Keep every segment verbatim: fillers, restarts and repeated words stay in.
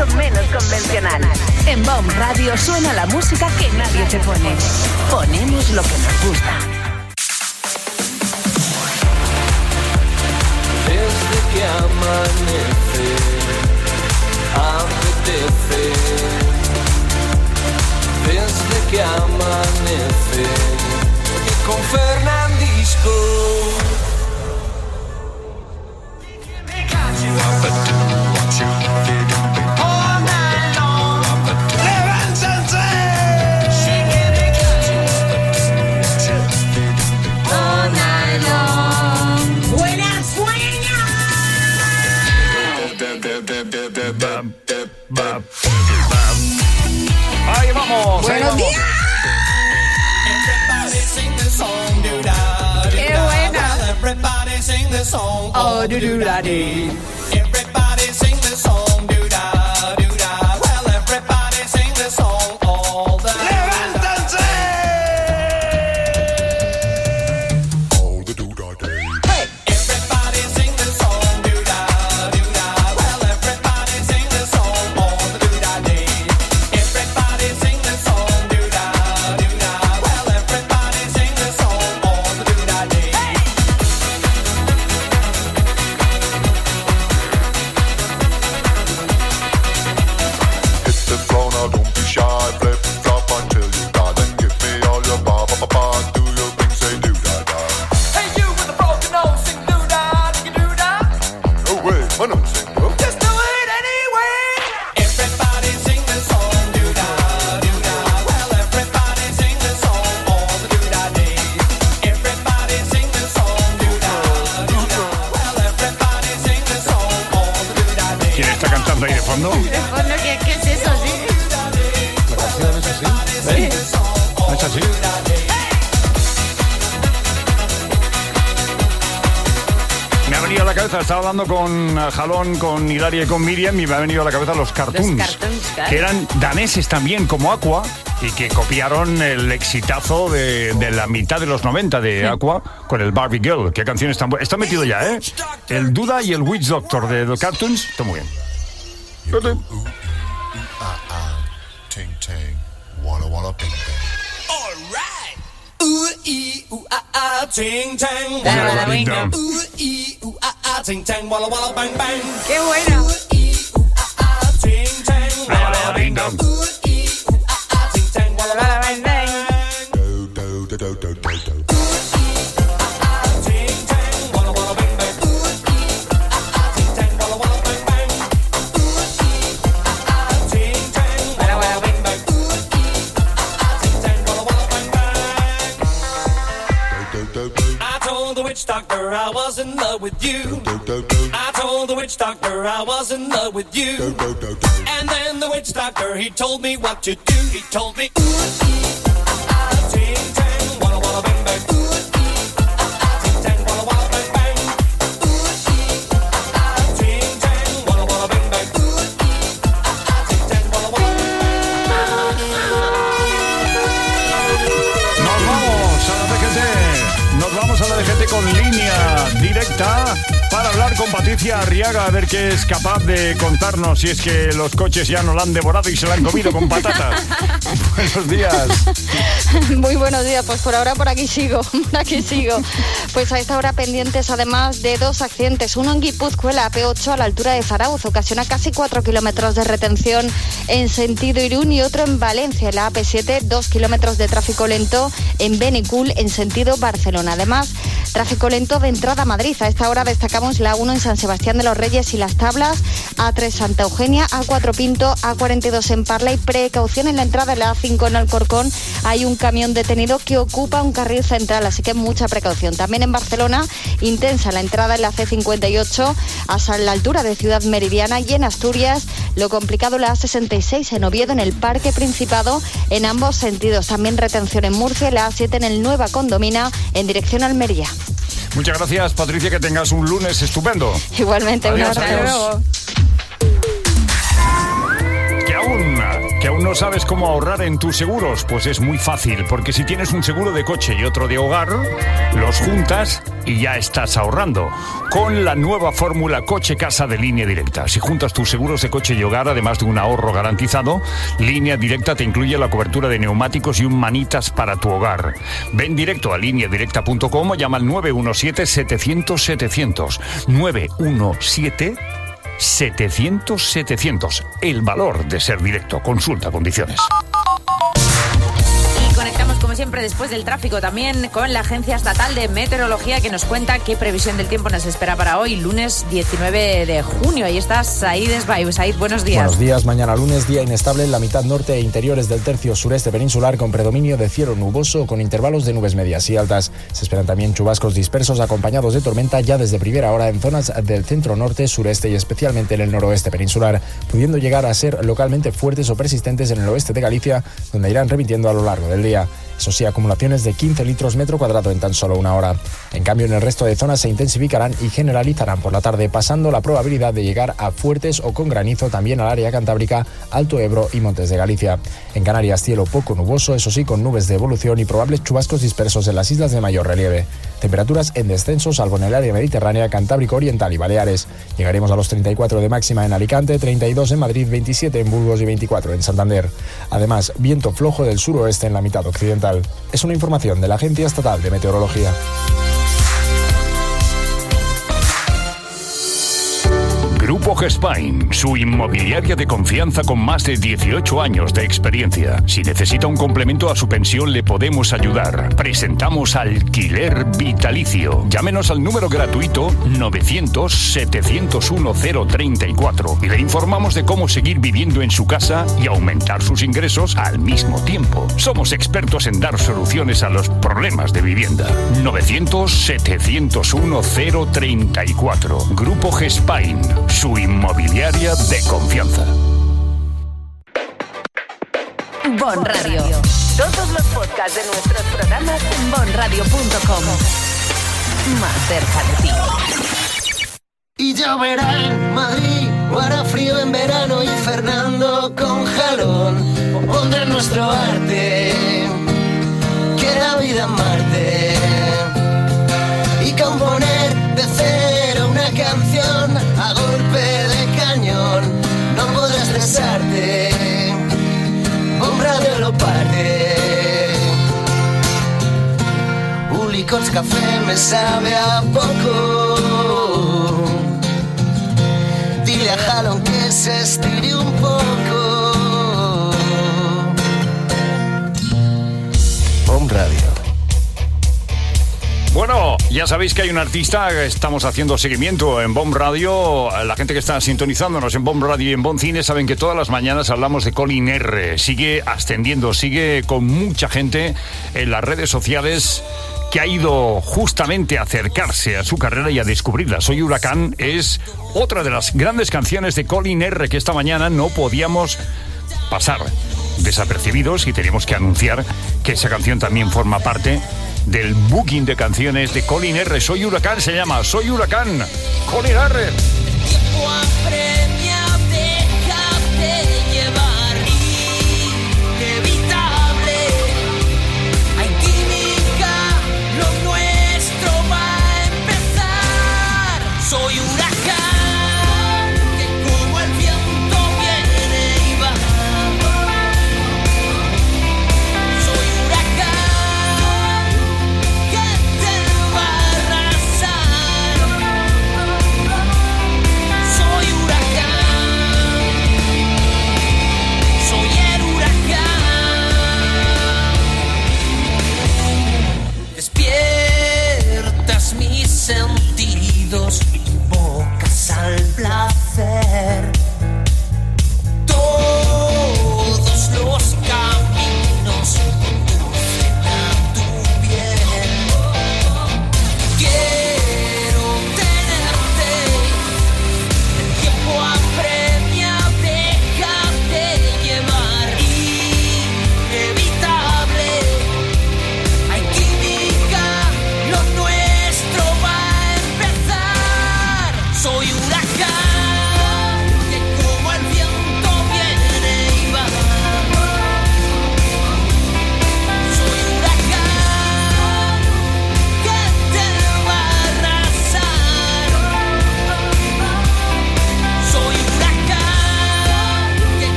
mucho menos convencional. En Baum Radio suena la música que nadie te pone. Ponemos lo que nos gusta. Desde que amanece, apetece. Desde que amanece, y con Fernandisco. Ahí vamos. Buenos días. Qué buena. Oh, do do da dee. Everybody sing the song, do da do da. Well, everybody sing the song all the ¡Levántense! All the do da day. Hey. Everybody sing the song, do da do da. Well, everybody sing the song all the do da day. Everybody sing the song, do da do da. Well, everybody sing the song all the do da day. Hit the floor now, don't be shy. Flip flop until you die. Then give me all your ba ba ba ba. Do your thing, say do da da. Hey, you with the broken nose, sing doo-dah, you doo-dah. No way, I don't sing. Bro. Just do it anyway. Everybody sing the song, do da do da. Well, everybody sing the song all the do da day. Everybody sing the song, do da do da. Well, everybody sing the song all the do da day. ¿Quién está cantando ahí de fondo? Bueno, ¿qué, ¿qué es eso, sí? La canción es así. ¿Eh? ¿No es así? Me ha venido a la cabeza, estaba hablando con uh, Jalón, con Hilaria y con Miriam y me ha venido a la cabeza los cartoons, Los cartoons, claro. que eran daneses también, como Aqua, y que copiaron el exitazo de, de la mitad de los noventa de Aqua con el Barbie Girl. Qué canciones tan buenas. Está metido ya, ¿eh? El Duda y el Witch Doctor de los cartoons, está muy bien. You do, ooh, ah, ah, ting, ting, walla, walla, bing, bing. All right. Ooh ee ooh ah ah ting tang. Dale, dale, venga. Ooh ee ooh ah ah ting tang. Walla walla bang bang. ¡Qué bueno! Ooh ee ooh ah ah ting tang. Walla, walla, bing, bang. Ooh ee ooh ah ah ting tang. Walla walla bang bang. Do, do, do, do, do, do, do. Ting tang. Walla walla bang bang. Ooh ee ooh ah ah ting tang. Walla walla bang bang. Ooh ee ooh ah ah ting tang. Walla walla bang bang. Ooh ee ooh ah ah ting tang. Walla walla bang bang. Do, do, do, I told the witch doctor I was in love with you. do, do, do, I told the witch doctor I was in love with do, you. do, do, do. And then the witch doctor, he told me what to do. He told me, ooh, ee, ah, ah, ting, tang, walla, walla, bang, bang. Ooh, ee, ah, ah, ting, tang, walla, walla, bang, bang. Ooh, ee, ah, ah, ting, tang, walla, walla, bang, bang. Ooh, ee, ah, ah, ting, tang, walla, walla, bang, Nos vamos a la D G T. Nos vamos a la D G T con línea directa para hablar con Patricia Arriaga, a ver qué es capaz de contarnos, si es que los coches ya no la han devorado y se la han comido con patatas. Buenos días. Muy buenos días, pues por ahora por aquí sigo, por aquí sigo. Pues a esta hora pendientes además de dos accidentes, uno en Guipúzcoa, la A P ocho a la altura de Zarauz, ocasiona casi cuatro kilómetros de retención en sentido Irún, y otro en Valencia, en la A P siete, dos kilómetros de tráfico lento en Benicul en sentido Barcelona. Además, tráfico lento de entrada a Madrid. A esta hora destacamos la A uno en San Sebastián de los Reyes y Las Tablas, A tres Santa Eugenia, A cuatro Pinto, A cuarenta y dos en Parla, y precaución en la entrada de la A cinco en Alcorcón. Hay un camión detenido que ocupa un carril central, así que mucha precaución. También en Barcelona, intensa la entrada en la C cincuenta y ocho hasta la altura de Ciudad Meridiana, y en Asturias lo complicado la A sesenta y seis en Oviedo, en el Parque Principado, en ambos sentidos. También retención en Murcia, la A siete en el Nueva Condomina en dirección a Almería. Muchas gracias, Patricia, que tengas un lunes estupendo. Igualmente, un Adiós, abrazo. adiós. Que aún, que aún no no sabes cómo ahorrar en tus seguros? Pues es muy fácil, porque si tienes un seguro de coche y otro de hogar, los juntas y ya estás ahorrando. Con la nueva fórmula Coche-Casa de Línea Directa. Si juntas tus seguros de coche y hogar, además de un ahorro garantizado, Línea Directa te incluye la cobertura de neumáticos y un manitas para tu hogar. Ven directo a línea directa punto com o llama al nueve uno siete, setecientos, setecientos. nueve uno siete, setecientos, setecientos. El valor de ser directo. Consulta condiciones. Conectamos como siempre después del tráfico también con la Agencia Estatal de Meteorología, que nos cuenta qué previsión del tiempo nos espera para hoy, lunes diecinueve de junio. Ahí está Said Esbaib. Said, buenos días. Buenos días. Mañana lunes, día inestable en la mitad norte e interiores del tercio sureste peninsular, con predominio de cielo nuboso con intervalos de nubes medias y altas. Se esperan también chubascos dispersos acompañados de tormenta ya desde primera hora en zonas del centro norte, sureste y especialmente en el noroeste peninsular, pudiendo llegar a ser localmente fuertes o persistentes en el oeste de Galicia, donde irán remitiendo a lo largo del día. Eso sí, acumulaciones de quince litros metro cuadrado en tan solo una hora. En cambio, en el resto de zonas se intensificarán y generalizarán por la tarde, pasando la probabilidad de llegar a fuertes o con granizo también al área cantábrica, Alto Ebro y Montes de Galicia. En Canarias, cielo poco nuboso, eso sí, con nubes de evolución y probables chubascos dispersos en las islas de mayor relieve. Temperaturas en descenso, salvo en el área mediterránea, Cantábrico Oriental y Baleares. Llegaremos a los treinta y cuatro de máxima en Alicante, treinta y dos en Madrid, veintisiete en Burgos y veinticuatro en Santander. Además, viento flojo del suroeste en la mitad occidental. Es una información de la Agencia Estatal de Meteorología. Grupo Gespain, su inmobiliaria de confianza con más de dieciocho años de experiencia. Si necesita un complemento a su pensión, le podemos ayudar. Presentamos Alquiler Vitalicio. Llámenos al número gratuito novecientos, setecientos uno, cero treinta y cuatro y le informamos de cómo seguir viviendo en su casa y aumentar sus ingresos al mismo tiempo. Somos expertos en dar soluciones a los problemas de vivienda. novecientos, setecientos uno, cero treinta y cuatro. Grupo Gespain, su inmobiliaria de confianza. Bon Radio. Todos los podcasts de nuestros programas en bon radio punto com. Más cerca de ti. Y lloverá en Madrid, o hará frío en verano y Fernando con jalón pondrá nuestro arte, que la vida en Marte, y componer de cero una canción a golpe de cañón. No podrás cesarte, Bon Radio lo parte. Un licor café me sabe a poco. Dile a Jalón que se estire un poco. Bon Radio. Bueno, ya sabéis que hay un artista, estamos haciendo seguimiento en Bon Radio. La gente que está sintonizándonos en Bon Radio y en Bon Cine saben que todas las mañanas hablamos de Colin R. Sigue ascendiendo, sigue con mucha gente en las redes sociales que ha ido justamente a acercarse a su carrera y a descubrirla. Soy Huracán es otra de las grandes canciones de Colin R que esta mañana no podíamos pasar desapercibidos y teníamos que anunciar que esa canción también forma parte del booking de canciones de Colin R. Soy Huracán se llama, Soy Huracán, Colin R. Tiempo apremia, déjate llevar, inevitable. Hay química, lo nuestro va a empezar. Soy huracán, que como el viento viene y va. Soy huracán, que te va a arrasar. Soy huracán.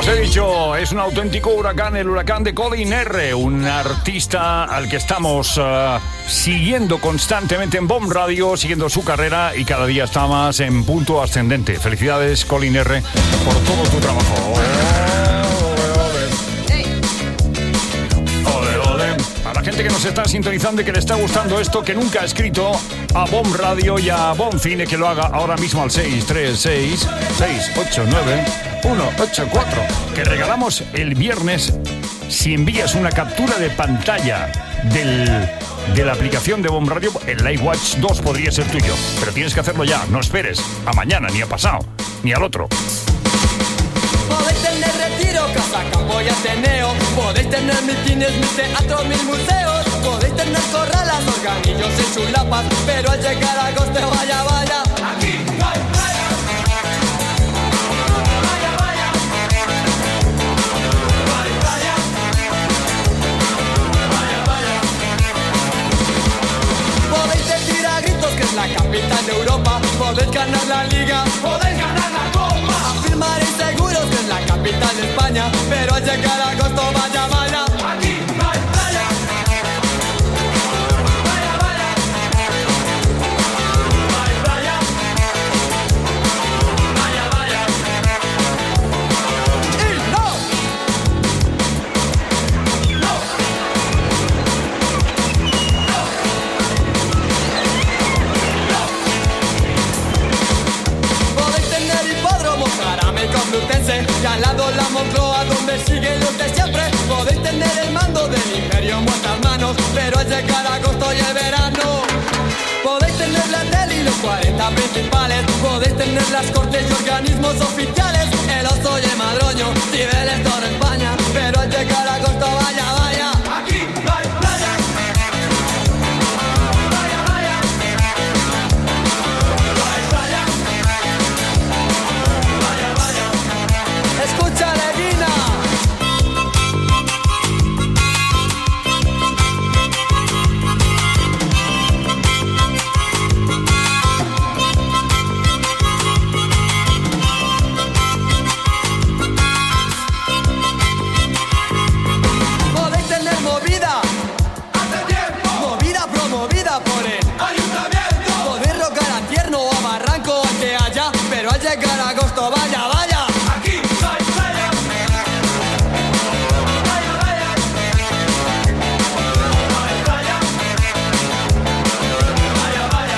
he dicho, es un auténtico huracán, el huracán de Colin R, un artista al que estamos uh, siguiendo constantemente en Bomb Radio, siguiendo su carrera y cada día está más en punto ascendente. Felicidades, Colin R, por todo tu trabajo. A la gente que nos está sintonizando y que le está gustando esto, que nunca ha escrito a Bomb Radio y a Bomb Cine, que lo haga ahora mismo al seis tres seis, seis ocho nueve, uno ocho cuatro, que regalamos el viernes si envías una captura de pantalla del, de la aplicación de Bomb Radio. El Live Watch dos podría ser tuyo, pero tienes que hacerlo ya. No esperes a mañana, ni a pasado, ni al otro. Podéis tener retiro, casa, campo y ateneo. Podéis tener mil cines, mil teatros, mil museos. Podéis tener corralas, organillos y chulapas. Pero al llegar a agosto, vaya, vaya, aquí no hay playa. Vaya, vaya. No hay playa. Vaya, vaya. Podéis decir a gritos que es la capital de Europa. Podéis ganar la liga, podéis ganar la copa. Afirmaréis seguros que es la capital de España. Pero al llegar a agosto, vaya, vaya, aquí no hay playa. Vaya, vaya. No hay playa. Vaya, vaya. Y no. No. Podéis tener hipódromos, Jarame Complutense, y al lado la Moncloa donde siguen los de siempre. Podéis tener el mando del imperio en vuestras manos, pero al llegar a agosto y el verano. Podéis tener la tele y los cuarenta principales. Podéis tener las cortes y organismos oficiales. El oso y el madroño, Cibeles, toda España. Pero al llegar a agosto, vaya, vaya, aquí no hay playa. Vaya, vaya. No hay playa. Vaya, vaya. Escucha, Levina. Podéis tener movida. Hace tiempo. Movida promovida por el ayuntamiento. Podéis rocar a Tierno o a Barranco, al que haya. Pero al llegar a agosto, vaya, vaya, aquí no hay playa. Vaya, vaya. No hay playa. Vaya, vaya.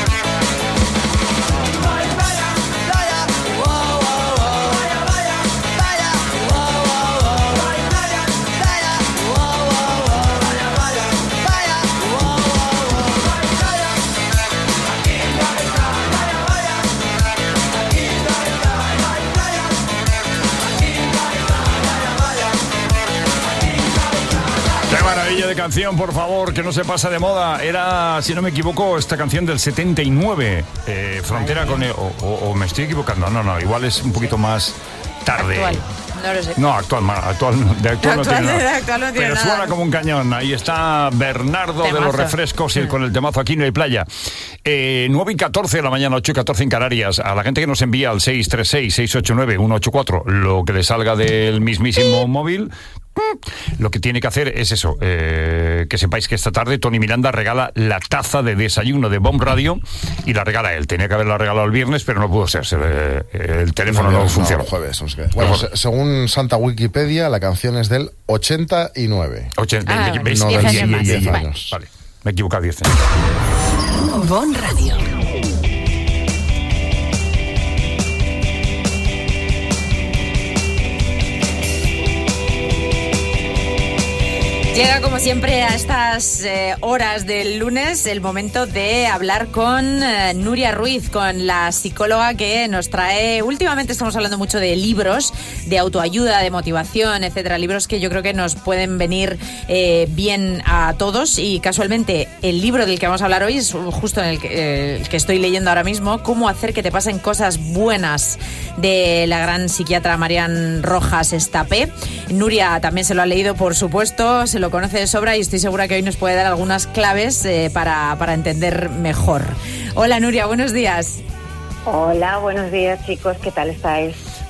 No hay playa. Playa. Wow, wow, wow. Vaya, vaya. Playa. Wow, wow, wow. No hay playa. Playa. Wow, wow, wow. Vaya, vaya. Playa. Wow, wow, wow. No hay playa. Aquí no hay playa. Vaya, vaya. Aquí no hay playa. No hay playa. Aquí no hay playa. Vaya, vaya. Aquí no hay playa. Qué maravilla de canción, por favor, que no se pasa de moda. Era, si no me equivoco, esta canción del setenta y nueve. Eh, frontera con... el- o, o- o me estoy equivocando. No, no, igual es un poquito más tarde. Actual. No lo sé. No, actual, ma- actual, de actual no Actual, tiene de nada. actual no tiene Pero nada. suena como un cañón. Ahí está Bernardo de los Temazo. refrescos y con el temazo Aquí no hay playa. Eh, nueve y catorce de la mañana, ocho y catorce en Canarias. A la gente que nos envía al seis tres seis, seis ocho nueve, uno ocho cuatro lo que le salga del mismísimo móvil, lo que tiene que hacer es eso, eh, que sepáis que esta tarde Tony Miranda regala la taza de desayuno de Bomb Radio y la regala él. Tenía que haberla regalado el viernes, pero no pudo ser. Se le- el teléfono no, No, funcionó. el jueves, no sé qué. Bueno, Pero se- según Santa Wikipedia, la canción es del ochenta y nueve. ochenta, Ah, ¿veis? no, diez, del diez, más. diez, diez vale. años. Vale, me he equivocado diez. Bon Radio. Llega como siempre a estas eh, horas del lunes el momento de hablar con eh, Nuria Ruiz, con la psicóloga que nos trae, últimamente estamos hablando mucho de libros, de autoayuda, de motivación, etcétera, libros que yo creo que nos pueden venir eh, bien a todos y casualmente el libro del que vamos a hablar hoy es justo en el que, eh, el que estoy leyendo ahora mismo, Cómo hacer que te pasen cosas buenas, de la gran psiquiatra Marian Rojas Estapé. Nuria también se lo ha leído, por supuesto, se lo conoce de sobra y estoy segura que hoy nos puede dar algunas claves eh, para, para entender mejor. Hola Nuria, buenos días. Hola, buenos días chicos, ¿qué tal estáis?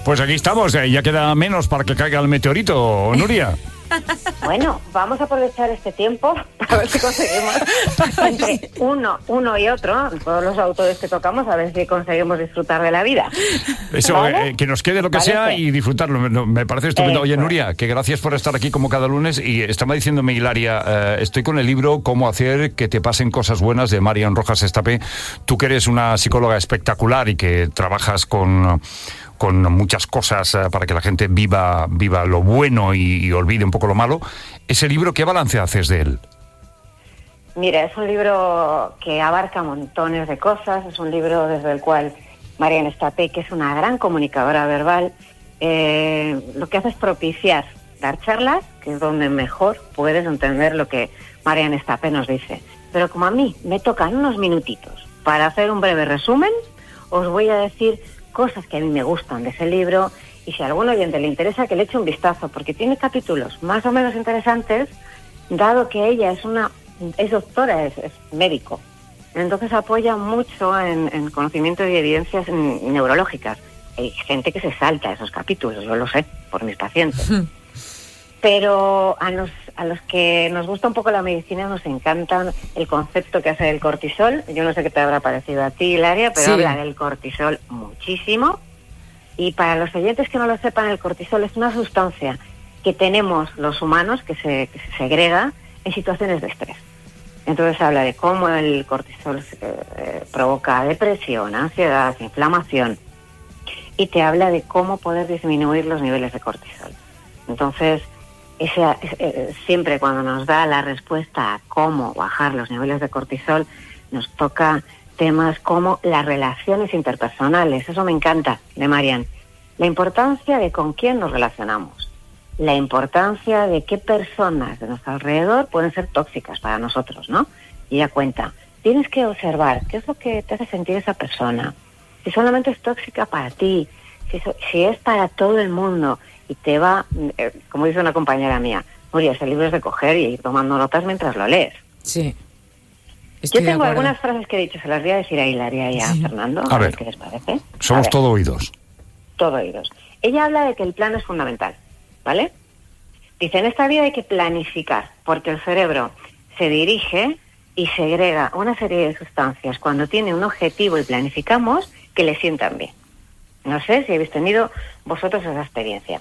Pues aquí estamos, eh, ya queda menos para que caiga el meteorito, Nuria. Bueno, vamos a aprovechar este tiempo para ver si conseguimos entre uno, uno y otro, todos los autores que tocamos, a ver si conseguimos disfrutar de la vida. Eso, ¿Vale? eh, que nos quede lo que Vale, sea sí. y disfrutarlo. Me, me parece estupendo. Oye, Eso. Nuria, que gracias por estar aquí como cada lunes. Y estaba diciéndome Hilaria, eh, estoy con el libro Cómo hacer que te pasen cosas buenas de Marian Rojas Estapé. Tú que eres una psicóloga espectacular y que trabajas con... con muchas cosas uh, para que la gente viva viva lo bueno y, y olvide un poco lo malo. Ese libro, ¿qué balance haces de él? Mira, es un libro que abarca montones de cosas, es un libro desde el cual Marian Estapé, que es una gran comunicadora verbal, eh, lo que hace es propiciar, dar charlas, que es donde mejor puedes entender lo que Marian Estapé nos dice. Pero como a mí me tocan unos minutitos para hacer un breve resumen, os voy a decir cosas que a mí me gustan de ese libro, y si a algún oyente le interesa que le eche un vistazo, porque tiene capítulos más o menos interesantes, dado que ella es una es doctora, es, es médico, entonces apoya mucho en, en conocimiento y evidencias en, neurológicas. Hay gente que se salta esos capítulos, yo lo sé, por mis pacientes. Pero a los, a los que nos gusta un poco la medicina nos encanta el concepto que hace del cortisol. Yo no sé qué te habrá parecido a ti, Hilaria, pero Sí. habla del cortisol muchísimo. Y para los oyentes que no lo sepan, el cortisol es una sustancia que tenemos los humanos que se, que se segrega en situaciones de estrés. Entonces habla de cómo el cortisol eh, provoca depresión, ansiedad, inflamación, y te habla de cómo poder disminuir los niveles de cortisol. Entonces, ese, ese, siempre cuando nos da la respuesta a cómo bajar los niveles de cortisol, nos toca temas como las relaciones interpersonales. Eso me encanta de Marian. La importancia de con quién nos relacionamos. La importancia de qué personas de nuestro alrededor pueden ser tóxicas para nosotros, ¿no? Y ella cuenta, tienes que observar qué es lo que te hace sentir esa persona. Si solamente es tóxica para ti, si, so, si es para todo el mundo y te va, eh, como dice una compañera mía, Nuria, ese libro es de coger y ir tomando notas mientras lo lees. Sí. Yo tengo algunas frases que he dicho, se las voy a decir a Hilaria y a sí. Fernando, a, a ver qué les parece. Somos todo oídos. Todo oídos. Ella habla de que el plan es fundamental, ¿vale? Dice, en esta vida hay que planificar, porque el cerebro se dirige y segrega una serie de sustancias cuando tiene un objetivo y planificamos que le sientan bien. No sé si habéis tenido vosotros esa experiencia.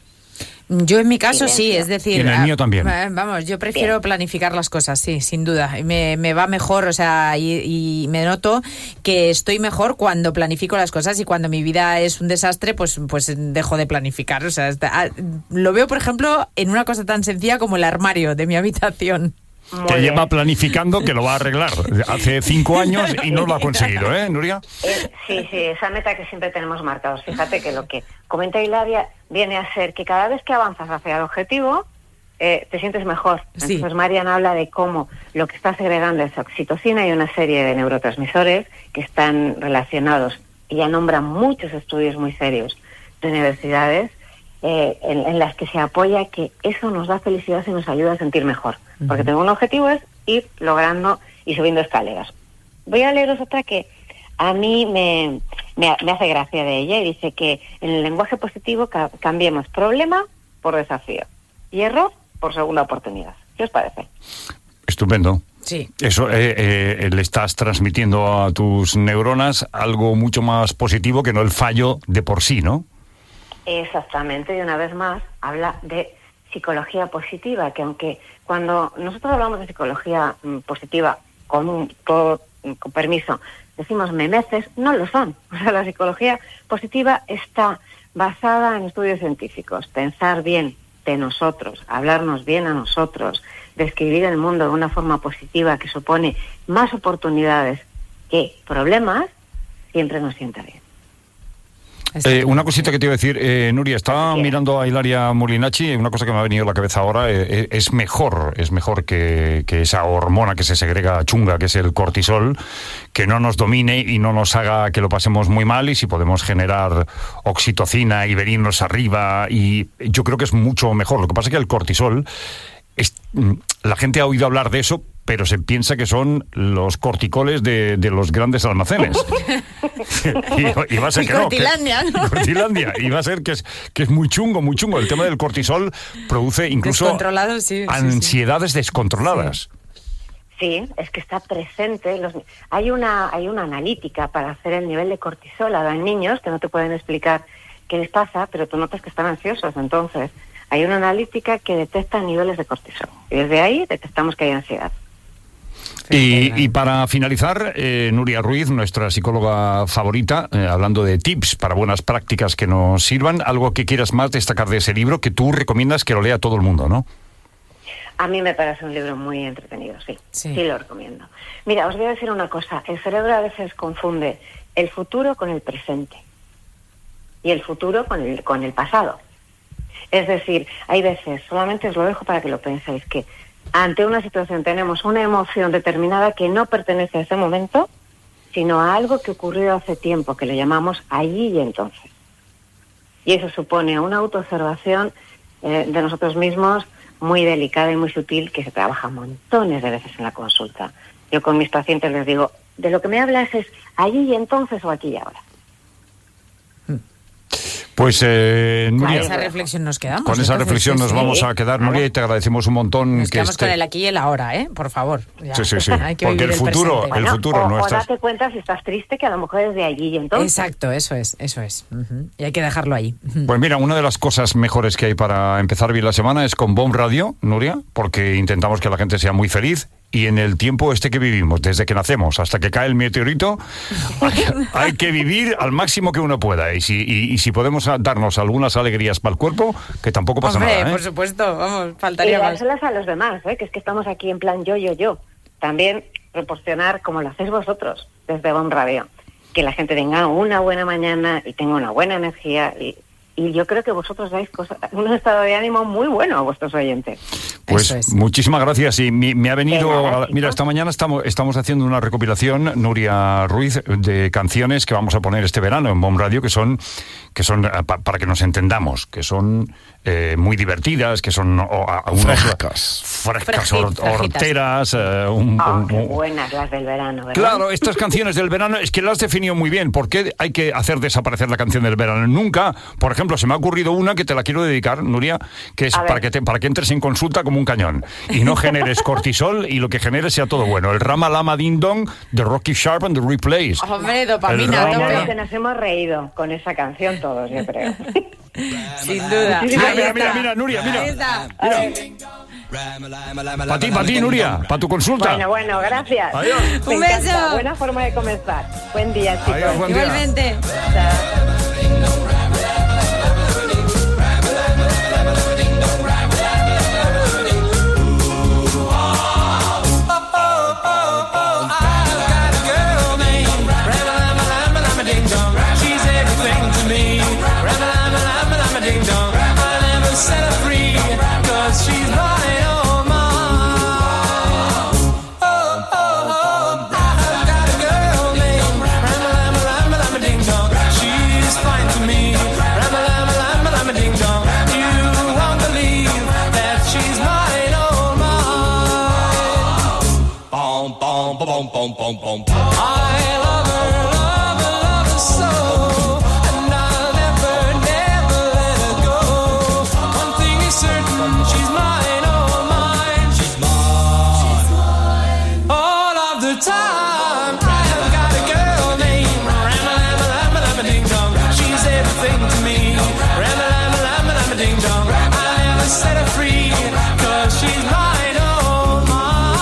Yo en mi caso Silencio. sí, es decir... Y en el mío también. Vamos, yo prefiero Bien. planificar las cosas, sí, sin duda. Me, me va mejor, o sea, y, y me noto que estoy mejor cuando planifico las cosas, y cuando mi vida es un desastre, pues, pues dejo de planificar. O sea, está, lo veo, por ejemplo, en una cosa tan sencilla como el armario de mi habitación. Muy Que bien. lleva planificando que lo va a arreglar hace cinco años y no lo ha conseguido, ¿eh, Nuria? Eh, sí, sí, esa meta que siempre tenemos marcados. Fíjate que lo que comenta Hilaria viene a ser que cada vez que avanzas hacia el objetivo, eh, te sientes mejor. Sí. Entonces Marian habla de cómo lo que está segregando es oxitocina y una serie de neurotransmisores que están relacionados. Ella nombra muchos estudios muy serios de universidades eh, en, en las que se apoya que eso nos da felicidad y nos ayuda a sentir mejor. Porque tengo un objetivo, es ir logrando y subiendo escaleras. Voy a leeros otra que a mí me, me, me hace gracia de ella, y dice que en el lenguaje positivo ca- cambiemos problema por desafío y error por segunda oportunidad. ¿Qué os parece? Estupendo. Sí. Eso, eh, eh, le estás transmitiendo a tus neuronas algo mucho más positivo que no el fallo de por sí, ¿no? Exactamente, y una vez más habla de psicología positiva, que aunque cuando nosotros hablamos de psicología mm, positiva con un, todo, con permiso, decimos memeces, no lo son. O sea, la psicología positiva está basada en estudios científicos, pensar bien de nosotros, hablarnos bien a nosotros, describir el mundo de una forma positiva que supone más oportunidades que problemas, siempre nos sienta bien. Eh, una cosita que te iba a decir, eh, Nuria, estaba mirando a Hilaria Molinacci, una cosa que me ha venido a la cabeza ahora, eh, es mejor, es mejor que, que esa hormona que se segrega chunga, que es el cortisol, que no nos domine y no nos haga que lo pasemos muy mal, y si podemos generar oxitocina y venirnos arriba, y yo creo que es mucho mejor. Lo que pasa es que el cortisol, es, la gente ha oído hablar de eso, pero se piensa que son los corticoles de, de los grandes almacenes. y, y va a ser Y que no. Cortilandia, que, ¿no? y Cortilandia. Y va a ser que es, que es muy chungo, muy chungo. El tema del cortisol produce incluso Descontrolado, sí, sí, ansiedades descontroladas. Sí, es que está presente. Los, hay una hay una analítica para hacer el nivel de cortisol a los niños que no te pueden explicar qué les pasa, pero tú notas que están ansiosos. Entonces, hay una analítica que detecta niveles de cortisol. Y desde ahí detectamos que hay ansiedad. Y, y para finalizar, eh, Nuria Ruiz, nuestra psicóloga favorita, eh, hablando de tips para buenas prácticas que nos sirvan, algo que quieras más destacar de ese libro que tú recomiendas que lo lea todo el mundo, ¿no? A mí me parece un libro muy entretenido, sí. Sí. Sí lo recomiendo. Mira, os voy a decir una cosa. El cerebro a veces confunde el futuro con el presente y el futuro con el, con el pasado. Es decir, hay veces, solamente os lo dejo para que lo penséis, que ante una situación tenemos una emoción determinada que no pertenece a ese momento, sino a algo que ocurrió hace tiempo, que le llamamos allí y entonces. Y eso supone una autoobservación eh, de nosotros mismos muy delicada y muy sutil, que se trabaja montones de veces en la consulta. Yo con mis pacientes les digo, de lo que me hablas es allí y entonces o aquí y ahora. Pues, eh, Nuria, Con esa reflexión nos quedamos. con esa entonces, reflexión sí, nos sí. vamos a quedar, Nuria, y te agradecemos un montón. Nos que quedamos este... con el aquí y el ahora, ¿eh? Por favor. Ya. Sí, sí, sí. Hay que Porque vivir el futuro, presente. el Bueno, futuro o, no o estás... date cuenta si estás triste, que a lo mejor es de allí y entonces. Exacto, eso es, eso es. Ujú. Y hay que dejarlo ahí. Ujú. Pues mira, una de las cosas mejores que hay para empezar bien la semana es con Bomb Radio, Nuria, porque intentamos que la gente sea muy feliz. Y en el tiempo este que vivimos, desde que nacemos hasta que cae el meteorito, hay, hay que vivir al máximo que uno pueda. Y si, y, y si podemos darnos algunas alegrías para el cuerpo, que tampoco pasa Hombre, nada, ¿eh? por supuesto, vamos, Y faltaría más. dárselas a los demás, ¿eh? Que es que estamos aquí en plan yo, yo, yo. También proporcionar, como lo hacéis vosotros, desde Bomb Radio, que la gente tenga una buena mañana y tenga una buena energía. Y, y yo creo que vosotros dais cosas, un estado de ánimo muy bueno a vuestros oyentes. Pues Eso es. muchísimas gracias. Y me, me ha venido... De nada, a- mira, chicos. esta mañana estamos, estamos haciendo una recopilación, Nuria Ruiz, de canciones que vamos a poner este verano en Bomb Radio, que son, que son eh, pa- para que nos entendamos, que son eh, muy divertidas, que son o, a- a unas- Frescas. frescas, Frejit- hor- frejitas. horteras. eh, un- Ah, un- qué un- buenas las del verano, ¿verdad? Claro, estas canciones del verano, es que las has definido muy bien. ¿Por qué hay que hacer desaparecer la canción del verano? Nunca, por ejemplo, se me ha ocurrido una que te la quiero dedicar, Nuria, que es A ver. para que, te- para que entres en consulta como un cañón y no generes cortisol y lo que generes sea todo bueno. El Rama Lama Ding Dong de Rocky Sharp and the Replays. Hombre, El dopamina, a Rama- Mira lo tope. que nos hemos reído con esa canción todos, yo creo. Sin duda. Mira, Ahí mira, está. mira, mira, Nuria, mira. Ahí está. Para ti, para ti, Nuria, para tu consulta. Bueno, bueno, gracias. Adiós. Me Un encanta. beso. Buena forma de comenzar. Buen día, chicos. Adiós, buen día. Igualmente. Chao. She's everything to me. I'll never set her free, 'cause she's mine, oh mine. Oh, oh, oh, I've got a girl named Rama Lama Lama Ding Dong. She's fine to me. Rama Lama Lama Lama Ding Dong. You won't believe that she's mine, oh mine. Bom, bom, bom, bom, bom, bom, bom. I love her, love her, love her so. And I'll never, never let her go. One thing is certain, she's mine, oh mine. She's mine. All of the time, I have got a girl named Rama Lama Lama Lama Ding Dong. She's everything to me. Rama Lama Lama Lama Ding Dong. I'll never set her free, 'cause she's mine, oh mine.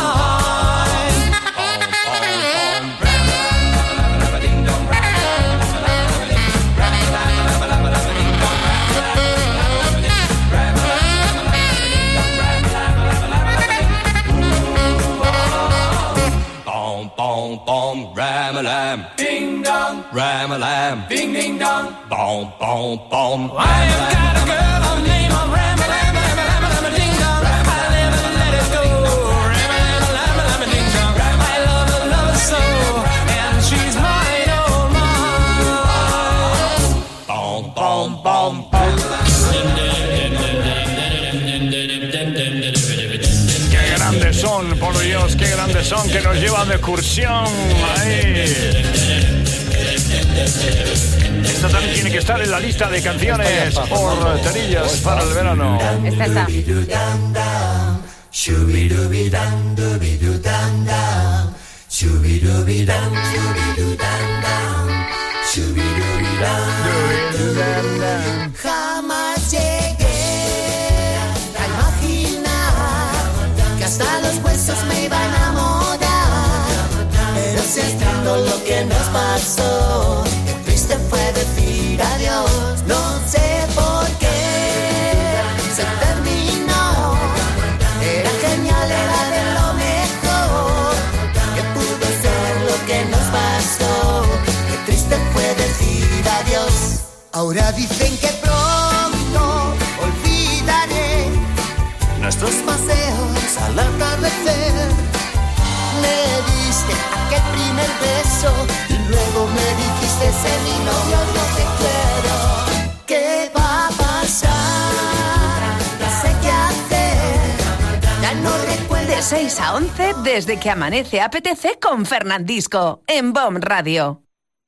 Bom, bom, bom, ram-a-lam. Ding dong, ram-a-lam. Ding, ding dong. Bom, bom, bom. I've got a girl on the name of ram-a-lam, ram-a-lam, ding dong. I'll never let it go. Ram-a-lam, ram-a-lam, ding dong. I love her, love her so, and she's mine, oh mine. Bom, bom, bom, bom. Qué grandes son, por Dios, qué grandes son, que nos llevan de excursión. Ahí. que estar en la lista de canciones horterillas para el verano. Esta está. Jamás llegué a imaginar que hasta los huesos me iban a mudar. Pero si entiendo lo que nos pasó, qué triste fue decir adiós. No sé por qué se terminó. Era genial, era de lo mejor que pudo ser lo que nos pasó. Qué triste fue decir adiós. Ahora dicen que pronto olvidaré nuestros paseos al atardecer. Me diste aquel primer beso y luego me dijiste sé mi novio, yo te quiero. ¿Qué va a pasar? No sé qué hacer. Ya no recuerdo. De seis a once, desde que amanece A P T C con Fernandisco en Bon Radio.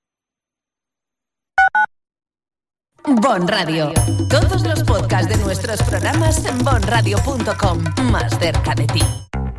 Bon Radio. Todos los podcasts de nuestros programas en bon radio punto com. Más cerca de ti.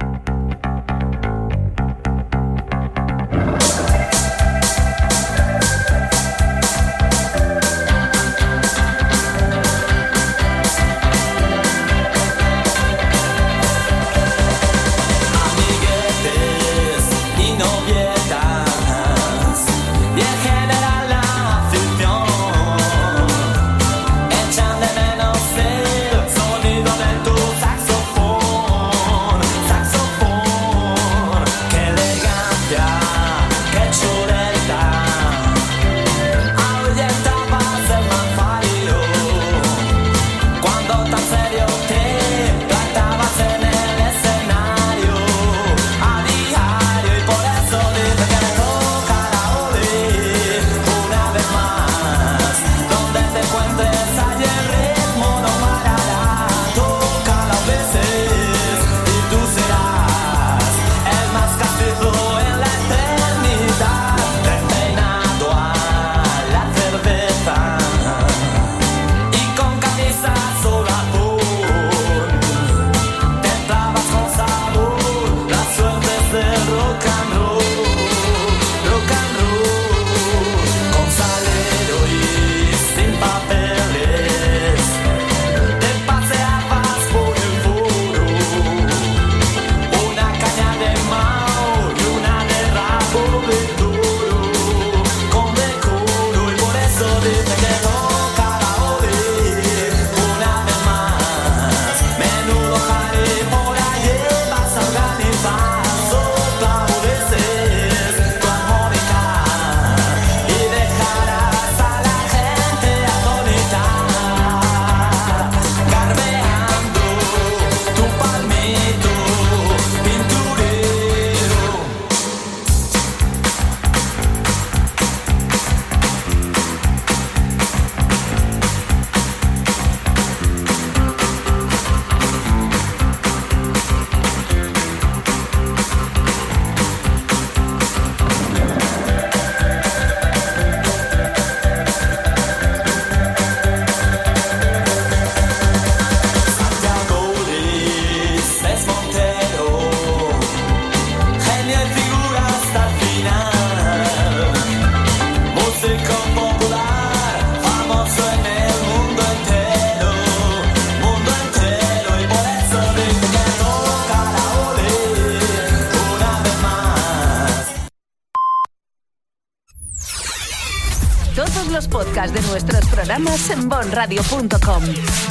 De nuestros programas en bon radio punto com.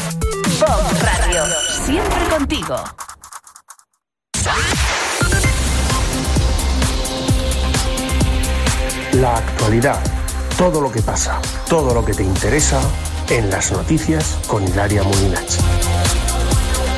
Bon Radio, siempre contigo. La actualidad, todo lo que pasa, todo lo que te interesa en las noticias con Hilaria Mulinach.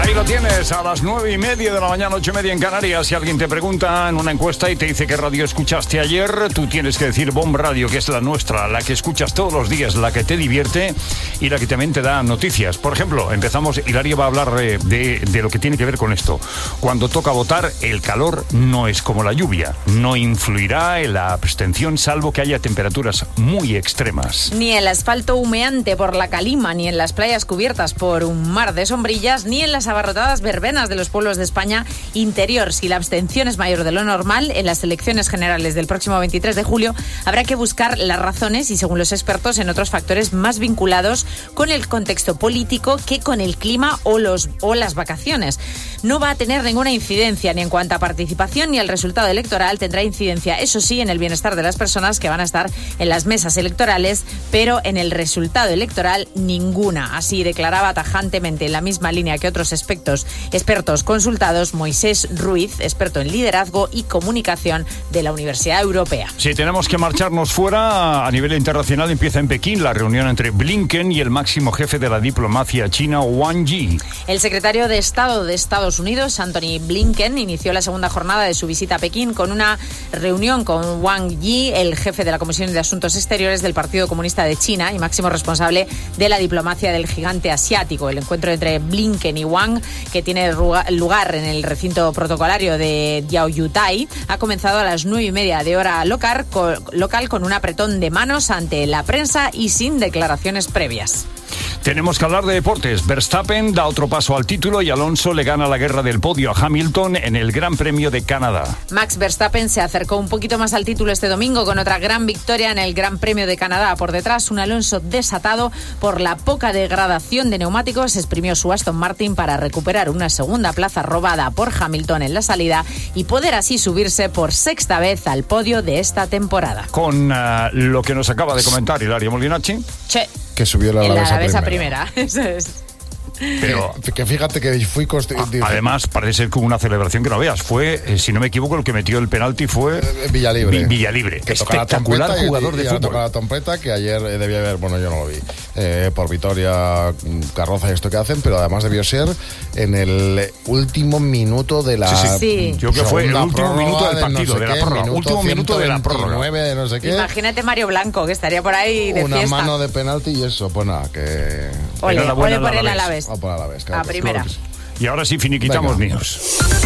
Ahí lo tienes, a las nueve y media de la mañana, ocho y media en Canarias. Si alguien te pregunta en una encuesta y te dice qué radio escuchaste ayer, tú tienes que decir Bomb Radio, que es la nuestra, la que escuchas todos los días, la que te divierte y la que también te da noticias. Por ejemplo, empezamos, Hilaria va a hablar de, de, de lo que tiene que ver con esto. Cuando toca votar, el calor no es como la lluvia. No influirá en la abstención, salvo que haya temperaturas muy extremas. Ni el asfalto humeante por la calima, ni en las playas cubiertas por un mar de sombrillas, ni en las abarrotadas verbenas de los pueblos de España interior. Si la abstención es mayor de lo normal, en las elecciones generales del próximo veintitrés de julio habrá que buscar las razones y, según los expertos, en otros factores más vinculados con el contexto político que con el clima o, los, o las vacaciones. No va a tener ninguna incidencia ni en cuanto a participación ni al resultado electoral. Tendrá incidencia, eso sí, en el bienestar de las personas que van a estar en las mesas electorales, pero en el resultado electoral ninguna. Así declaraba tajantemente, en la misma línea que otros Expertos, expertos consultados, Moisés Ruiz, experto en liderazgo y comunicación de la Universidad Europea. Si tenemos que marcharnos fuera, a nivel internacional empieza en Pekín la reunión entre Blinken y el máximo jefe de la diplomacia china, Wang Yi. El secretario de Estado de Estados Unidos, Anthony Blinken, inició la segunda jornada de su visita a Pekín con una reunión con Wang Yi, el jefe de la Comisión de Asuntos Exteriores del Partido Comunista de China y máximo responsable de la diplomacia del gigante asiático. El encuentro entre Blinken y Wang, que tiene lugar en el recinto protocolario de Diaoyutai, ha comenzado a las nueve y media de hora local, local con un apretón de manos ante la prensa y sin declaraciones previas. Tenemos que hablar de deportes. Verstappen da otro paso al título y Alonso le gana la guerra del podio a Hamilton en el Gran Premio de Canadá. Max Verstappen se acercó un poquito más al título este domingo con otra gran victoria en el Gran Premio de Canadá. Por detrás, un Alonso desatado por la poca degradación de neumáticos exprimió su Aston Martin para recuperar una segunda plaza robada por Hamilton en la salida y poder así subirse por sexta vez al podio de esta temporada. Con uh, lo que nos acaba de comentar Hilaria Molinacci. Che. Que subió la Alavés a primera. primera. Eso es. Pero que, que fíjate que fui consciente. Además, parece ser que hubo una celebración que no veas. Fue, eh, si no me equivoco, el que metió el penalti fue eh, Villalibre. Villalibre. Que espectacular toca jugador y, de y fútbol. Toca la trompeta, que ayer eh, debía haber, bueno, yo no lo vi, eh, por Vitoria, Carroza y esto que hacen, pero además debió ser en el último minuto de la. Sí, sí. sí. Yo creo que fue el último minuto del partido, de, no sé de la qué, prórroga. Minuto último minuto de la prórroga. De no sé qué. Imagínate Mario Blanco, que estaría por ahí de Una fiesta. mano de penalti y eso, pues nada, que. Ole, ole por el Alavés. Alavés. Va por el Alavés, claro. A primera. Claro. Y ahora sí finiquitamos Venga. News.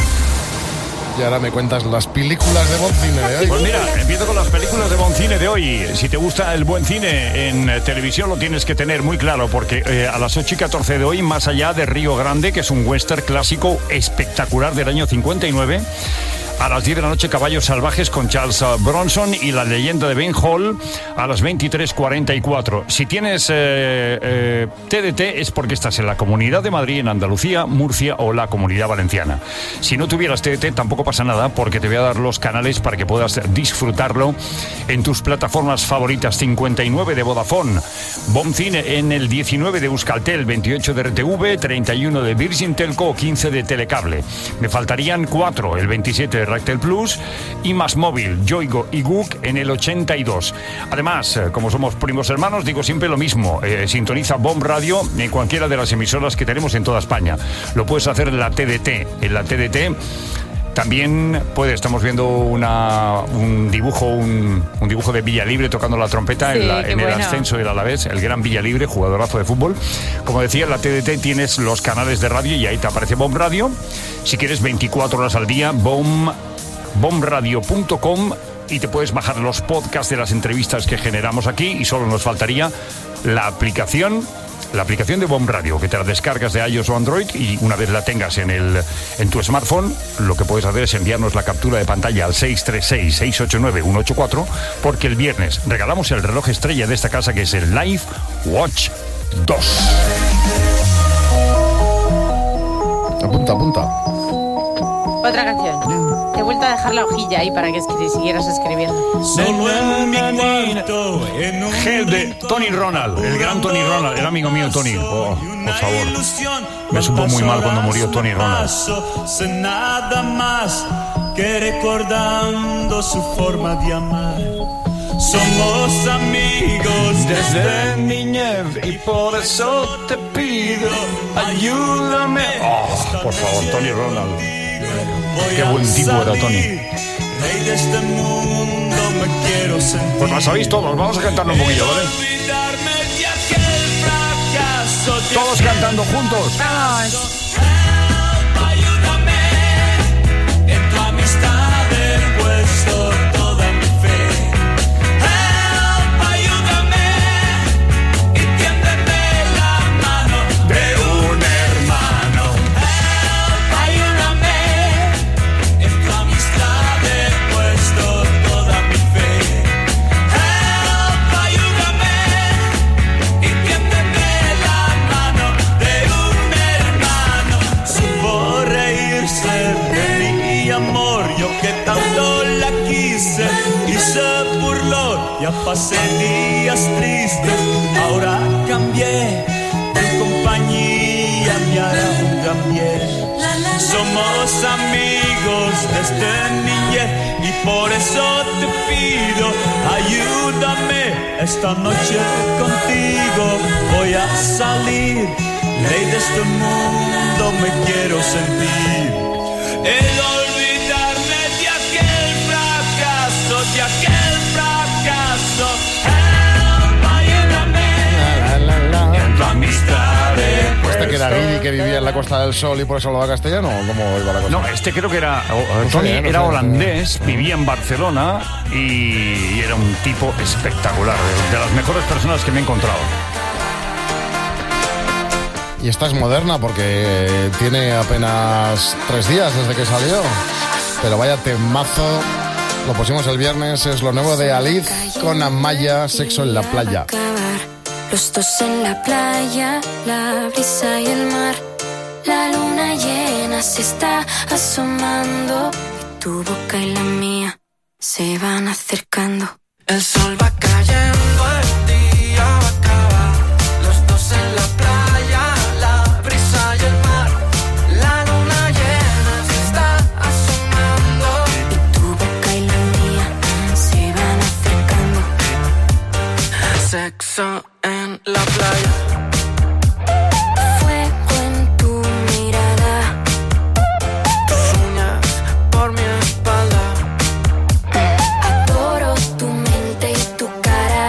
Y ahora me cuentas las películas de buen cine de hoy. Pues mira, empiezo con las películas de buen cine de hoy. Si te gusta el buen cine en eh, televisión, lo tienes que tener muy claro, porque eh, a las ocho y catorce de hoy, Más allá de Río Grande, que es un western clásico espectacular del año cincuenta y nueve. A las diez de la noche, Caballos Salvajes con Charles Bronson y La leyenda de Ben Hall a las veintitrés cuarenta y cuatro. Si tienes eh, eh, T D T es porque estás en la Comunidad de Madrid, en Andalucía, Murcia o la Comunidad Valenciana. Si no tuvieras T D T tampoco pasa nada, porque te voy a dar los canales para que puedas disfrutarlo en tus plataformas favoritas. cincuenta y nueve de Vodafone, Bon Cine en el diecinueve de Euskaltel, veintiocho de R T V, treinta y uno de Virgin Telco, quince de Telecable. Me faltarían cuatro, el veintisiete de Ractel Plus y Más Móvil, Yoigo y Guk en el ochenta y dos. Además, como somos primos hermanos, digo siempre lo mismo, eh, sintoniza Bomb Radio en cualquiera de las emisoras que tenemos en toda España. Lo puedes hacer en la T D T, en la T D T. También puede, estamos viendo una, un dibujo un, un dibujo de Villalibre tocando la trompeta sí, en, la, en el bueno. ascenso del Alavés, el gran Villalibre, jugadorazo de fútbol. Como decía, en la T D T tienes los canales de radio y ahí te aparece Bomb Radio. Si quieres veinticuatro horas al día, bomb, bomb radio punto com, y te puedes bajar los podcasts de las entrevistas que generamos aquí, y solo nos faltaría la aplicación La aplicación de Bomb Radio, que te la descargas de iOS o Android, y una vez la tengas en el en tu smartphone, lo que puedes hacer es enviarnos la captura de pantalla al seis tres seis, seis ocho nueve, uno ocho cuatro, porque el viernes regalamos el reloj estrella de esta casa, que es el Life Watch dos. Apunta, apunta. Otra canción. Te he vuelto a dejar la hojilla ahí para que escri- siguieras escribiendo. Solo en mi cuarto, en un Gel de Tony Ronald, el gran Tony Ronald, el amigo mío Tony. Oh, por favor. Me supo muy mal cuando murió Tony Ronald. Sé nada más que recordando su forma de amar. Somos amigos desde niñez y por eso te pido, ayúdame. Oh, por favor, Tony Ronald. Qué buen tipo era Tony. Rey de este mundo me quiero sentir. Pues lo sabéis todos, vamos a cantarlo un poquillo, ¿vale? Todos cantando juntos. Ayúdame, en tu amistad he puesto toda mi fe. Help, ayúdame, y tiéndeme la mano de un hermano. Help, ayúdame, en tu amistad he puesto toda mi fe. Help, ayúdame, y tiéndeme la mano de un hermano. Supo reírse de mi amor, yo que tanto la quise y se burló. Ya pasé días tristes, ahora cambié de compañía, me hará un gran bien. Somos amigos desde niñez y por eso te pido, ayúdame esta noche contigo. Voy a salir, ley de este mundo me quiero sentir. El olvidarme de aquel fracaso, de aquel fracaso. Help, ayúdame, en tu amistad he ¿Este que era Guidi, que vivía en la Costa del Sol y por eso hablaba castellano? ¿O cómo iba la cosa? No, este creo que era... No Tony sé, no era sé. holandés, vivía en Barcelona y era un tipo espectacular, de, de las mejores personas que me he encontrado. Y esta es moderna porque tiene apenas tres días desde que salió. Pero vaya temazo. Lo pusimos el viernes, es lo nuevo de Aliz con Amaya, Sexo en la playa. Los dos en la playa, la brisa y el mar. La luna llena se está asomando y tu boca y la mía se van acercando. El sol va cayendo, el día va a acabar. Los dos en la playa, la brisa y el mar. La luna llena se está asomando y tu boca y la mía se van acercando. Sexo en la playa. Fuego en tu mirada, Tus uñas por mi espalda. adoro tu mente y tu cara.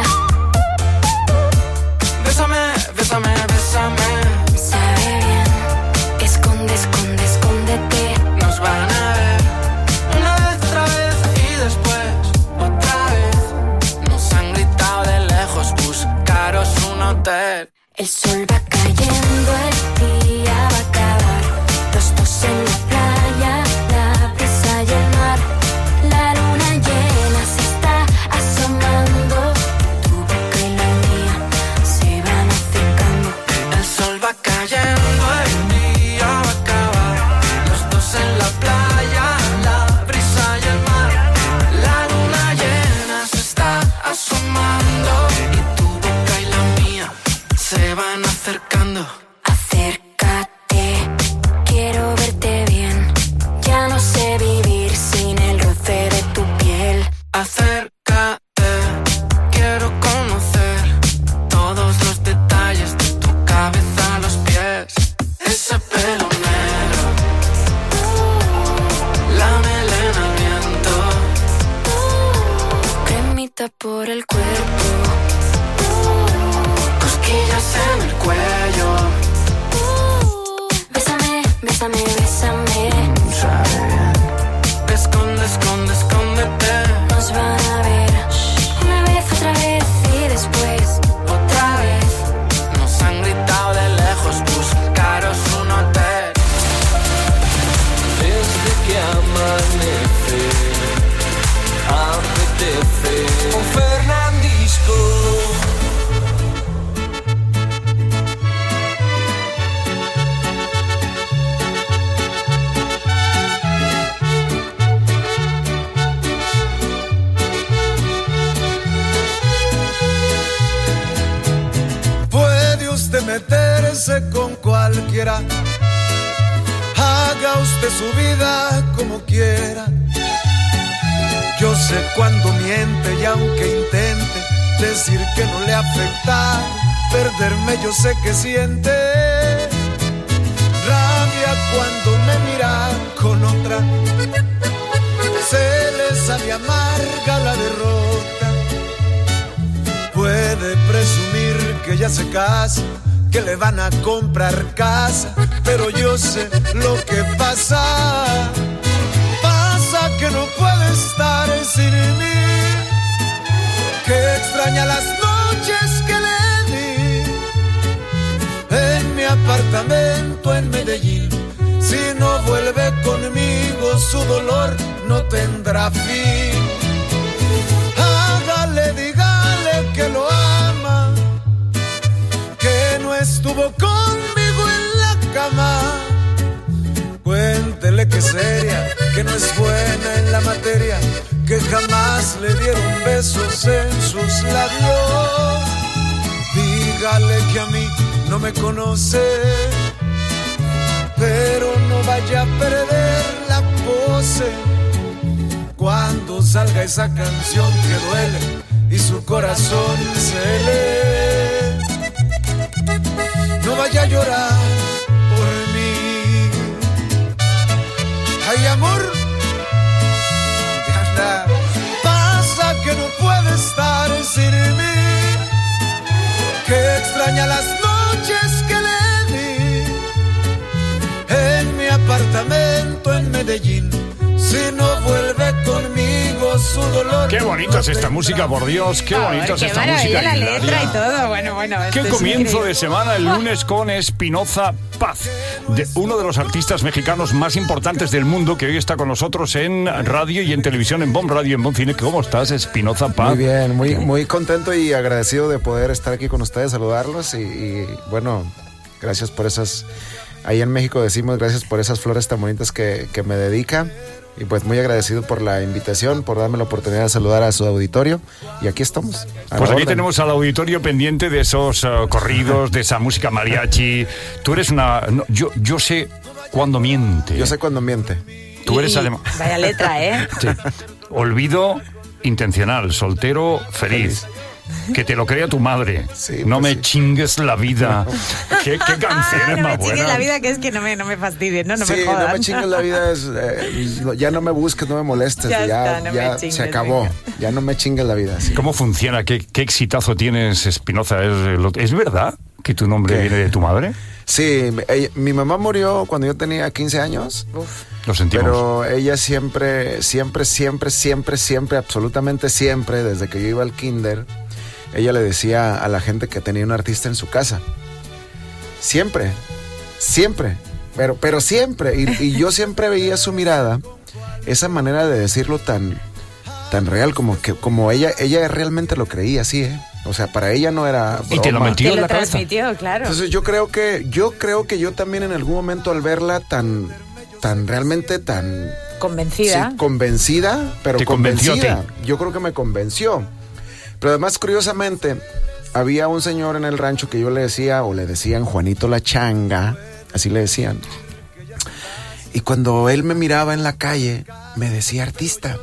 Bésame, bésame, bésame. Sabe bien, esconde, esconde, escóndete. Nos van a ver una vez, otra vez y después otra vez. Nos han gritado de lejos, buscaros un hotel. El sol va cayendo, el día va a acabar. Los dos en la playa, la brisa y el mar. La luna llena se está asomando. Tu boca y la mía se van acercando. El sol va cayendo, el día va a acabar. Los dos en la playa, la brisa y el mar. La luna llena se está asomando y tu boca y la mía se van acercando. Acércate, quiero verte bien. Ya no sé vivir sin el roce de tu piel. Acércate, quiero conocer todos los detalles de tu cabeza a los pies. Ese pelo negro, la melena al viento. Cremita por el cuerpo, Cosquillas en el cuello. bésame, bésame, bésame. Sabe bien. Esconde, esconde, escóndete. Nos van a ver una vez, otra vez y después Otra vez nos han gritado de lejos, buscaros un hotel. Desde que amanece, apetece un Fernandisco. Puede usted meterse con cualquiera, haga usted su vida como quiera. Yo sé cuando miente y aunque intente decir que no le afecta perderme, yo sé que siente rabia cuando me mira con otra. Se le sabe amarga la derrota. Puede presumir que ya se casa, que le van a comprar casa, pero yo sé lo que pasa. Pasa que no puede estar sin mí, que extraña las noches que le di en mi apartamento en Medellín. Si no vuelve conmigo, su dolor no tendrá fin. Hágale, dígale que lo ama, que no estuvo conmigo en la cama. Cuéntele que es seria, que no es buena en la materia, que jamás le dieron besos en sus labios. Dígale que a mí no me conoce, pero no vaya a perder la pose cuando salga esa canción que duele y su corazón se lee. No vaya a llorar por mí. Ay, amor, anda. Pasa que no puede estar sin mí, que extraña las noches que le di en mi apartamento en Medellín. Si no vuelve conmigo, su dolor. Qué bonita es esta música, por Dios. Qué bonita es esta música. Qué maravilla la letra y todo. Bueno, bueno. Qué comienzo de semana el lunes con Espinoza Paz, de uno de los artistas mexicanos más importantes del mundo, que hoy está con nosotros en radio y en televisión, en Bon Radio, en Bon Cine. ¿Cómo estás, Espinoza Paz? Muy bien, muy, muy contento y agradecido de poder estar aquí con ustedes, saludarlos y, y bueno, gracias por esas. Ahí en México decimos gracias por esas flores tan bonitas que, que me dedica. Y pues muy agradecido por la invitación, por darme la oportunidad de saludar a su auditorio. Y aquí estamos. Pues aquí tenemos al auditorio pendiente de esos uh, corridos, de esa música mariachi. Tú eres una... No, yo, yo sé cuándo miente. Yo sé cuándo miente. Tú eres además... Vaya letra, ¿eh? Sí. Olvido intencional, soltero, feliz. feliz. Que te lo crea tu madre. Sí, no pues me sí. chingues la vida. ¿Qué, qué canciones ah, no más buenas? No me chingues la vida, que es que no me, no me fastidies, ¿no? No sí, me jodas. no me chingues la vida. Es, eh, ya no me busques, no me molestes. Ya, ya, está, no ya chingues, se acabó. Venga. Ya no me chingues la vida. Sí. ¿Cómo funciona? ¿Qué, qué exitazo tienes, Espinoza? ¿Es, ¿Es verdad que tu nombre ¿Qué? viene de tu madre? Sí, ella, mi mamá murió cuando yo tenía quince años. Uf. Lo sentimos. Pero ella siempre, siempre, siempre, siempre, siempre, absolutamente siempre, desde que yo iba al kinder, ella le decía a la gente que tenía un artista en su casa. Siempre, siempre, pero, pero siempre. Y, y yo siempre veía su mirada, esa manera de decirlo tan, tan real, como que como ella, ella realmente lo creía así, ¿eh? O sea, para ella no era broma. Y te lo metió te en lo la cabeza. transmitió, claro. Entonces yo creo que, yo creo que yo también en algún momento al verla tan, tan realmente tan... Convencida. Sí, convencida, pero te convencida. Yo creo que me convenció. Pero además, curiosamente, había un señor en el rancho que yo le decía, o le decían Juanito la Changa, así le decían. Y cuando él me miraba en la calle, me decía artista.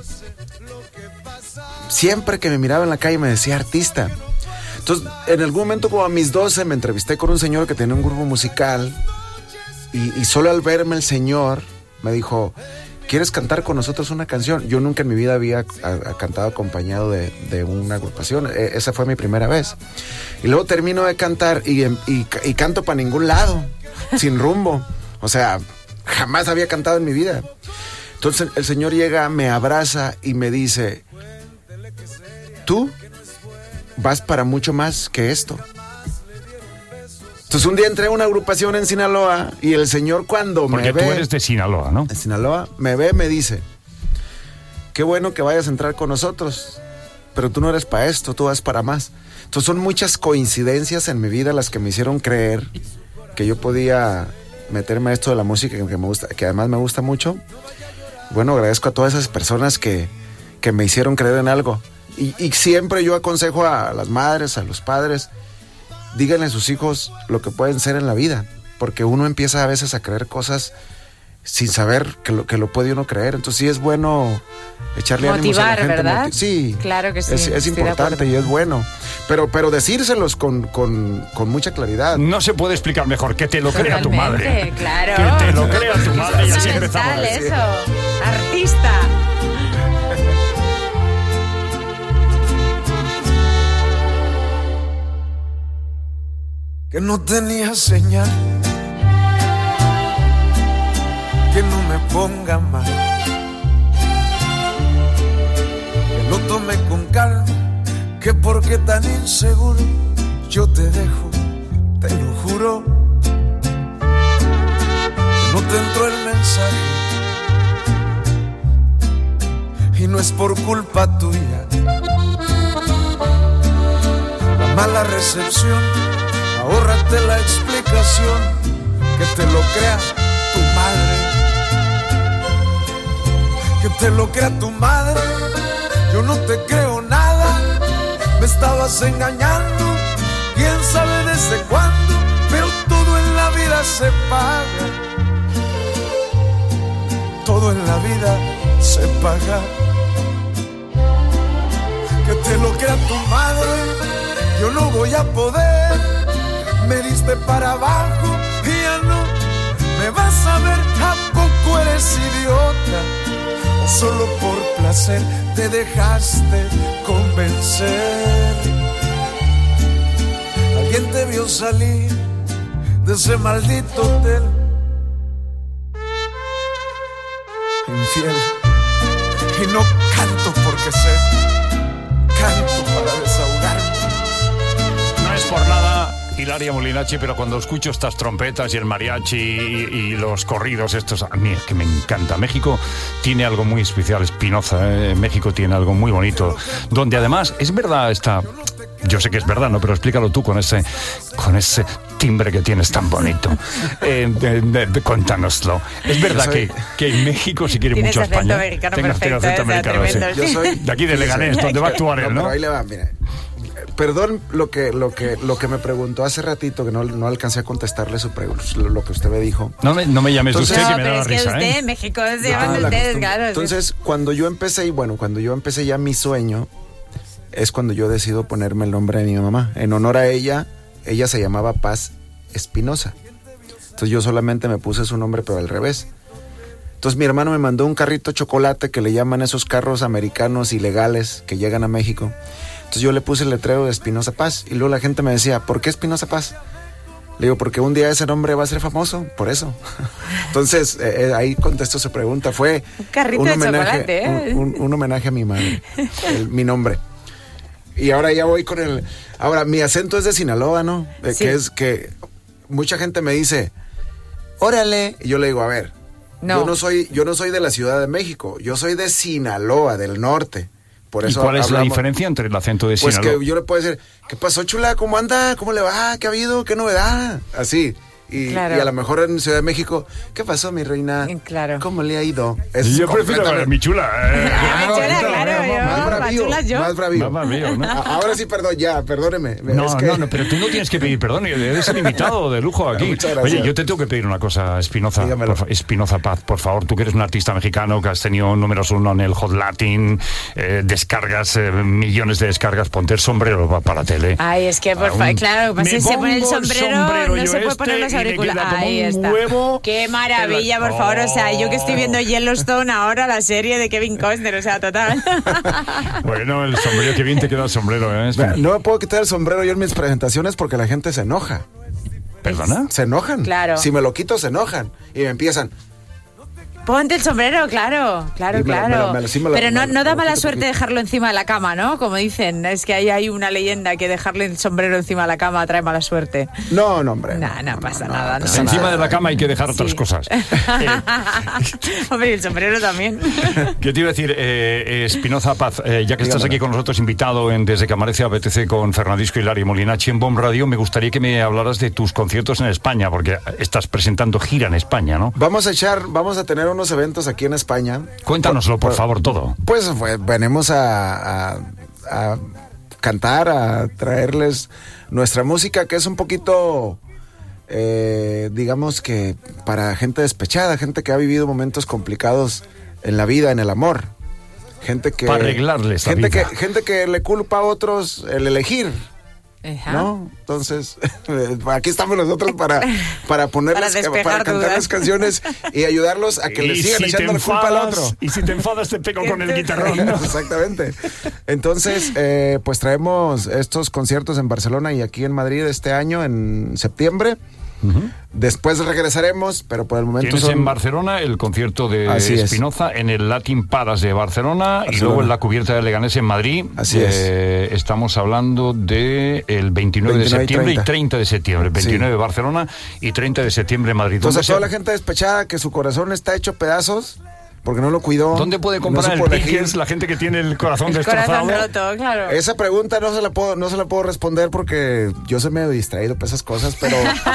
Siempre que me miraba en la calle me decía artista. Entonces, en algún momento, como a mis doce, me entrevisté con un señor que tenía un grupo musical. Y, y solo al verme el señor, me dijo... ¿Quieres cantar con nosotros una canción? Yo nunca en mi vida había a, a cantado acompañado de, de una agrupación. E, esa fue mi primera vez. Y luego termino de cantar y, y, y canto para ningún lado, sin rumbo. O sea, jamás había cantado en mi vida. Entonces el señor llega, me abraza y me dice, tú vas para mucho más que esto. Entonces un día entré a una agrupación en Sinaloa y el señor cuando Porque me ve... Porque tú eres de Sinaloa, ¿no? En Sinaloa, me ve, me dice, qué bueno que vayas a entrar con nosotros, pero tú no eres para esto, tú vas para más. Entonces son muchas coincidencias en mi vida las que me hicieron creer que yo podía meterme a esto de la música que me gusta, que además me gusta mucho. Bueno, agradezco a todas esas personas que, que me hicieron creer en algo. Y, y siempre yo aconsejo a las madres, a los padres, díganle a sus hijos lo que pueden ser en la vida, porque uno empieza a veces a creer cosas sin saber que lo, que lo puede uno creer. Entonces sí es bueno echarle ánimos a la Motivar, gente. ¿verdad? moti- sí. Claro que sí, Es, es estoy de importante acuerdo. y es bueno. Pero, pero decírselos con, con, con mucha claridad. No se puede explicar mejor, que te lo crea tu madre. Totalmente, claro. Que te lo crea tu madre y Es así empezamos. fundamental eso. Artista. Que no tenía señal, que no me ponga mal, que lo tome con calma, que porque tan inseguro yo te dejo, te lo juro, que no te entró el mensaje y no es por culpa tuya, la mala recepción. Ahórrate la explicación, que te lo crea tu madre, que te lo crea tu madre. Yo no te creo nada, me estabas engañando, quién sabe desde cuándo, pero todo en la vida se paga, todo en la vida se paga. Que te lo crea tu madre, yo no voy a poder. Me diste para abajo y ya no me vas a ver. ¿A poco eres idiota? O solo por placer te dejaste convencer. Alguien te vio salir de ese maldito hotel. Infiel. Y no canto porque sé, canto para desahogarme. No es por nada, Hilaria Molinachi, pero cuando escucho estas trompetas y el mariachi y, y los corridos estos, a mí es que me encanta. México tiene algo muy especial, Espinoza, ¿eh? México tiene algo muy bonito, donde además, es verdad esta... Yo sé que es verdad, ¿no? Pero explícalo tú con ese, con ese timbre que tienes tan bonito. Eh, de, de, de, cuéntanoslo. Es verdad Yo soy- que, que en México se quiere Tienes mucho a acento España. americano Tengas- perfecto, tengas acento ¿eh? O sea, americano, sí. tremendo. Yo soy De aquí de Leganés, donde va a actuar él, No, ¿no? pero ahí le va, mira. Perdón lo que, lo que, lo que me preguntó hace ratito, que no, no alcancé a contestarle su pregu- lo, lo que usted me dijo. No me, no me llames de Entonces- usted, No, que me pero da es la que risa, usted ¿eh? en México se Ah, llaman la ustedes, costumbre. claro. sí. Entonces, cuando yo empecé, y bueno, cuando yo empecé ya mi sueño, es cuando yo decido ponerme el nombre de mi mamá. En honor a ella, ella se llamaba Paz Espinosa. Entonces yo solamente me puse su nombre, pero al revés. Entonces mi hermano me mandó un carrito chocolate que le llaman esos carros americanos ilegales que llegan a México. Entonces yo le puse el letrero de Espinosa Paz. Y luego la gente me decía, ¿por qué Espinosa Paz? Le digo, porque un día ese nombre va a ser famoso, por eso. Entonces, eh, eh, ahí contesto su pregunta. Fue Un carrito de chocolate, ¿eh? un, un- un homenaje a mi madre, el- mi nombre. Y ahora ya voy con el... Ahora, mi acento es de Sinaloa, ¿no? Eh, Sí. Que es que mucha gente me dice, órale. Y yo le digo, a ver, No. yo no soy, yo no soy de la Ciudad de México, yo soy de Sinaloa, del norte. Por ¿Y eso cuál es la hablamos- diferencia entre el acento de Pues Sinaloa? que yo le puedo decir, ¿qué pasó, chula? ¿Cómo anda? ¿Cómo le va? ¿Qué ha habido? ¿Qué novedad? Así. Y, Claro. y a lo mejor en Ciudad de México, ¿qué pasó, mi reina? Claro. ¿Cómo le ha ido? Es Yo prefiero completamente- a mi chula. eh. Ah, chula, claro, yo, Más más bravío, chula yo. más bravío. Más bravío, ¿no? A- Ahora sí, perdón, ya, perdóneme. No, Es que- no, no, pero tú no tienes que pedir perdón, eres el invitado de lujo aquí. Muchas gracias. Oye, yo te tengo que pedir una cosa, Espinoza, Dígamelo. por fa- Espinoza Paz, por favor, tú que eres un artista mexicano, que has tenido números uno en el Hot Latin, eh, descargas, eh, millones de descargas, ponte el sombrero pa- para la tele. Ay, es que, por Ah, un- favor, claro, me si se pone el pongo el sombrero, sombrero no yo se puede este poner los y me auriculares. queda como Ahí un está. huevo Qué maravilla, en la- por favor. O sea, yo que estoy Oh. viendo Yellowstone ahora, la serie de Kevin Costner, o sea, total. Bueno, el sombrero, qué bien te queda el sombrero, ¿eh? Vea, no me puedo quitar el sombrero yo en mis presentaciones porque la gente se enoja. ¿Perdona? Se enojan. Claro. Si me lo quito, se enojan. Y me empiezan. Ponte el sombrero, claro, claro, Sí, me lo- claro. me lo- me lo- sí me lo- Pero no, me lo- no da me lo mala quito suerte poquito. dejarlo encima de la cama, ¿no? Como dicen, es que ahí hay una leyenda que dejarle el sombrero encima de la cama trae mala suerte. No, no, hombre. No, no pasa nada. No, pasa Encima nada. de la cama hay que dejar otras Sí. cosas. Hombre, y el sombrero también. ¿Qué te iba a decir, eh, Espinoza Paz? Eh, ya que estás Dígamelo. aquí con nosotros invitado en Desde que amanece A B T C con Fernandisco Hilario Molinachi en Bomb Radio, me gustaría que me hablaras de tus conciertos en España, porque estás presentando gira en España, ¿no? Vamos a echar, vamos a tener unos eventos aquí en España. Cuéntanoslo, por favor, todo. Pues, pues, venimos a, a- a cantar, a traerles nuestra música, que es un poquito eh, digamos que para gente despechada, gente que ha vivido momentos complicados en la vida, en el amor. Gente que... Para arreglarles la gente vida. Que, gente que le culpa a otros el elegir. Ajá. ¿No? Entonces, aquí estamos nosotros para, para ponerles, Para para, despejar cantarles dudas. canciones y ayudarlos a que Y le sigan si echando te la culpa al enfadas- otro. Y si te enfadas te pego con el guitarrón, ¿no? Exactamente. Entonces, eh, pues traemos estos conciertos en Barcelona y aquí en Madrid este año, en septiembre. Después regresaremos, pero por el momento Tienes son... en Barcelona el concierto de Así es. Espinoza, en el Latin Palace de Barcelona, y Barcelona. luego en la cubierta de Leganés en Madrid. Así Eh, Estamos hablando de el veintinueve, de veintinueve y septiembre y treinta. treinta de septiembre. veintinueve Sí. Barcelona y treinta de septiembre Madrid. Entonces, ¿Dónde toda se- la gente despechada que su corazón está hecho pedazos porque no lo cuidó. ¿Dónde puede no comprar supo el elegir. Pickers la gente que tiene el corazón El destrozado? corazón roto, claro. Esa pregunta no se la puedo, no se la puedo responder porque yo soy medio distraído para esas cosas, pero...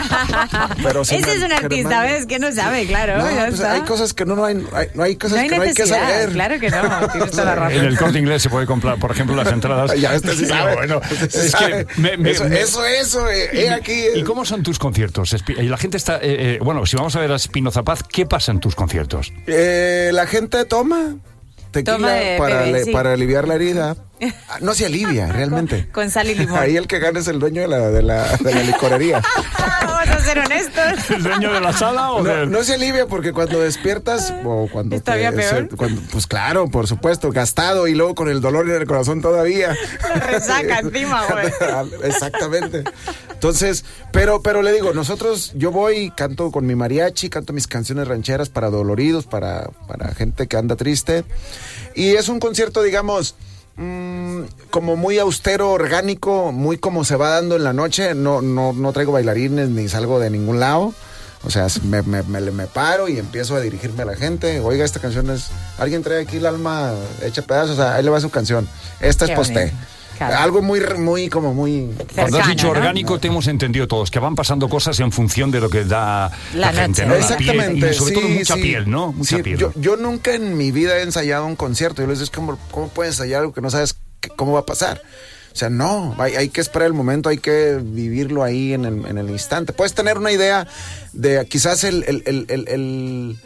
pero sí Ese me- es un artista, Germán- ¿ves? Que no sabe, claro. No, ya pues está. hay cosas que no, no hay, hay- no hay cosas No hay que no hay que necesidad, saber. claro que no, tienes toda la razón. En el Corte Inglés se puede comprar, por ejemplo, las entradas. Ya, este sí sabe. Bueno, Este sí es sabe. que me- me- eso, me- eso, eso, eh, ¿Y, eh, aquí. eh. ¿Y cómo son tus conciertos? Espi- Y la gente está... eh, eh, bueno, si vamos a ver a Espinoza Paz, ¿qué pasa en tus conciertos? Eh, la gente toma tequila Toma de para, bebé, le- sí. para aliviar la herida. Ah, no se alivia, realmente. Con sal y limón. Ahí el que gana es el dueño de la, de la, de la licorería. Vamos a ser honestos. ¿El dueño de la sala o No, del...? no se alivia porque cuando despiertas o cuando ¿Es todavía te- peor? se- cuando- pues claro, por supuesto, gastado y luego con el dolor en el corazón todavía. La resaca encima, güey. Exactamente. Entonces, pero pero le digo, nosotros yo voy, canto con mi mariachi, canto mis canciones rancheras para doloridos, para para gente que anda triste. Y es un concierto, digamos, mm, como muy austero, orgánico, muy como se va dando en la noche. No, no, no traigo bailarines ni salgo de ningún lado. O sea, me, me, me, me paro y empiezo a dirigirme a la gente. Oiga, esta canción es... Alguien trae aquí el alma hecha pedazos. O sea, ahí le va su canción. Esta Qué es posté. bonito. Claro. Algo muy, muy, como muy... Cuando has cercano, dicho ¿no? orgánico, te hemos entendido todos, que van pasando cosas en función de lo que da la, La gente, noche. ¿no? La piel, Exactamente, y sobre todo sí, mucha sí. piel, ¿no? Mucha Sí, piel. Yo, yo nunca en mi vida he ensayado un concierto. Yo les digo, ¿cómo, cómo puedes ensayar algo que no sabes que- cómo va a pasar? O sea, no, hay, hay que esperar el momento, hay que vivirlo ahí en el, en el instante. Puedes tener una idea de quizás el, el, el, el, el,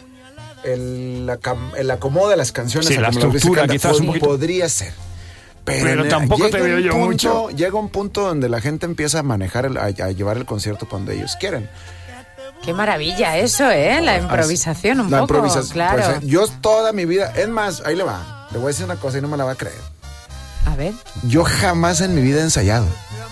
el, la cam- el acomodo de las canciones. Sí, a la como lo dice estructura, Canta, quizás un pod- poquito. Podría ser. Pero, Pero en el- tampoco llega te veo un yo punto- mucho. Llega un punto donde la gente empieza a manejar, el- a, a llevar el concierto cuando ellos quieren. Qué maravilla eso, ¿eh? La improvisación un La poco, improvisación, claro. pues, eh, yo toda mi vida, es más, ahí le va. Le voy a decir una cosa y no me la va a creer. A ver. Yo jamás en mi vida he ensayado.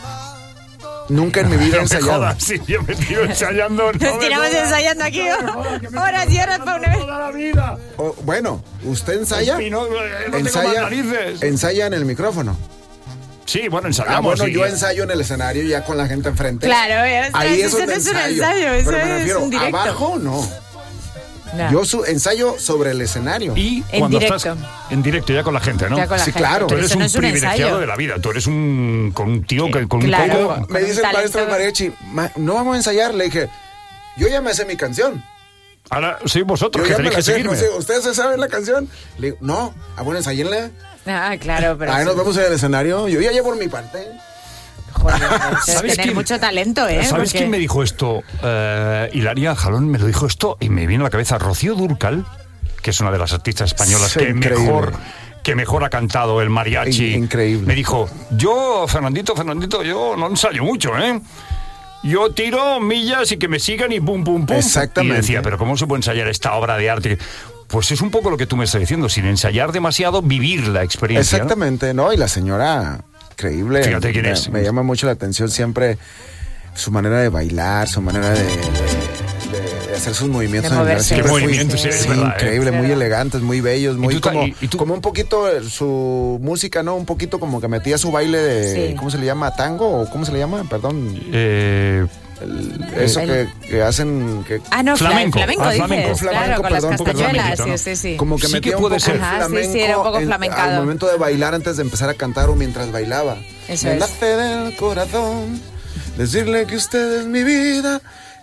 Nunca en mi vida he No me ensayado. jodas, sí, yo me tiro ensayando. Nos tiramos ensayando aquí horas y horas para una vez. O, bueno, ¿usted ensaya? Espino- eh, no tengo más Ensaya, narices. ensaya en el micrófono. Sí, bueno, ensayamos. Ah, bueno, sí. yo ensayo en el escenario ya con la gente enfrente. Claro, eh, Ahí es eso donde no es un ensayo. ensayo, eso Pero me es refiero, un directo. abajo no. No. Yo su, ensayo sobre el escenario. Y En cuando directo. estás en directo ya con la gente, ¿no? Ya con la Sí, gente. claro. Tú Pero eres eso un no es un privilegiado ensayo. de la vida. Tú eres un con un tío que con Claro. un Me coco. con dice el talento. maestro del mariachi, "Ma- no vamos a ensayar". Le dije, yo ya me sé mi canción. Ahora sois vosotros Yo que ya me tenéis la que sé. seguirme. No sé, ¿ustedes se saben la canción? Le digo, no. Ah, bueno, ensayénla. Ah, claro, pero... Ahí nos sí. vemos en el escenario. Yo ya llevo mi parte. Joder, eso es ¿Sabes tener quién- mucho talento, ¿eh? ¿Sabes Porque- quién me dijo esto? Eh, Hilaria Jalón me lo dijo esto y me vino a la cabeza Rocío Dúrcal, que es una de las artistas españolas Sí, que increíble. mejor que mejor ha cantado el mariachi. In- increíble. Me dijo, yo, Fernandito, Fernandito, yo no ensayo mucho, ¿eh? Yo tiro millas y que me sigan y pum, pum, pum. Exactamente. Y decía, pero ¿cómo se puede ensayar esta obra de arte? Pues es un poco lo que tú me estás diciendo, sin ensayar demasiado, vivir la experiencia. ¿no? Exactamente, ¿no? Y la señora, increíble. Fíjate quién me, es. Me llama mucho la atención siempre su manera de bailar, su manera de, de- de hacer sus movimientos. De en el moverse. siempre Qué fui- movimientos, sí, es sí, verdad, ¿eh? increíble, muy elegantes, muy bellos, muy tú ta- como, y- y tú- como un poquito eh, su música, ¿no? Un poquito como que metía su baile de, Sí. ¿cómo se le llama? ¿Tango? ¿O cómo se le llama? Perdón. Eh, El- eso El- que, que hacen... Que, Ah, no, fla- Flamenco. flamenco, Ah, dices, flamenco. claro, Flamenco, con perdón, las un poco castañuelas, flamenquito, sí, ¿no? sí, sí. Como que Sí que metía un puede poco ser. el Ajá, sí, sí, flamenco era un poco en- flamencado. al momento de bailar antes de empezar a cantar o mientras bailaba. Eso Me es. nace del corazón decirle que usted es mi vida,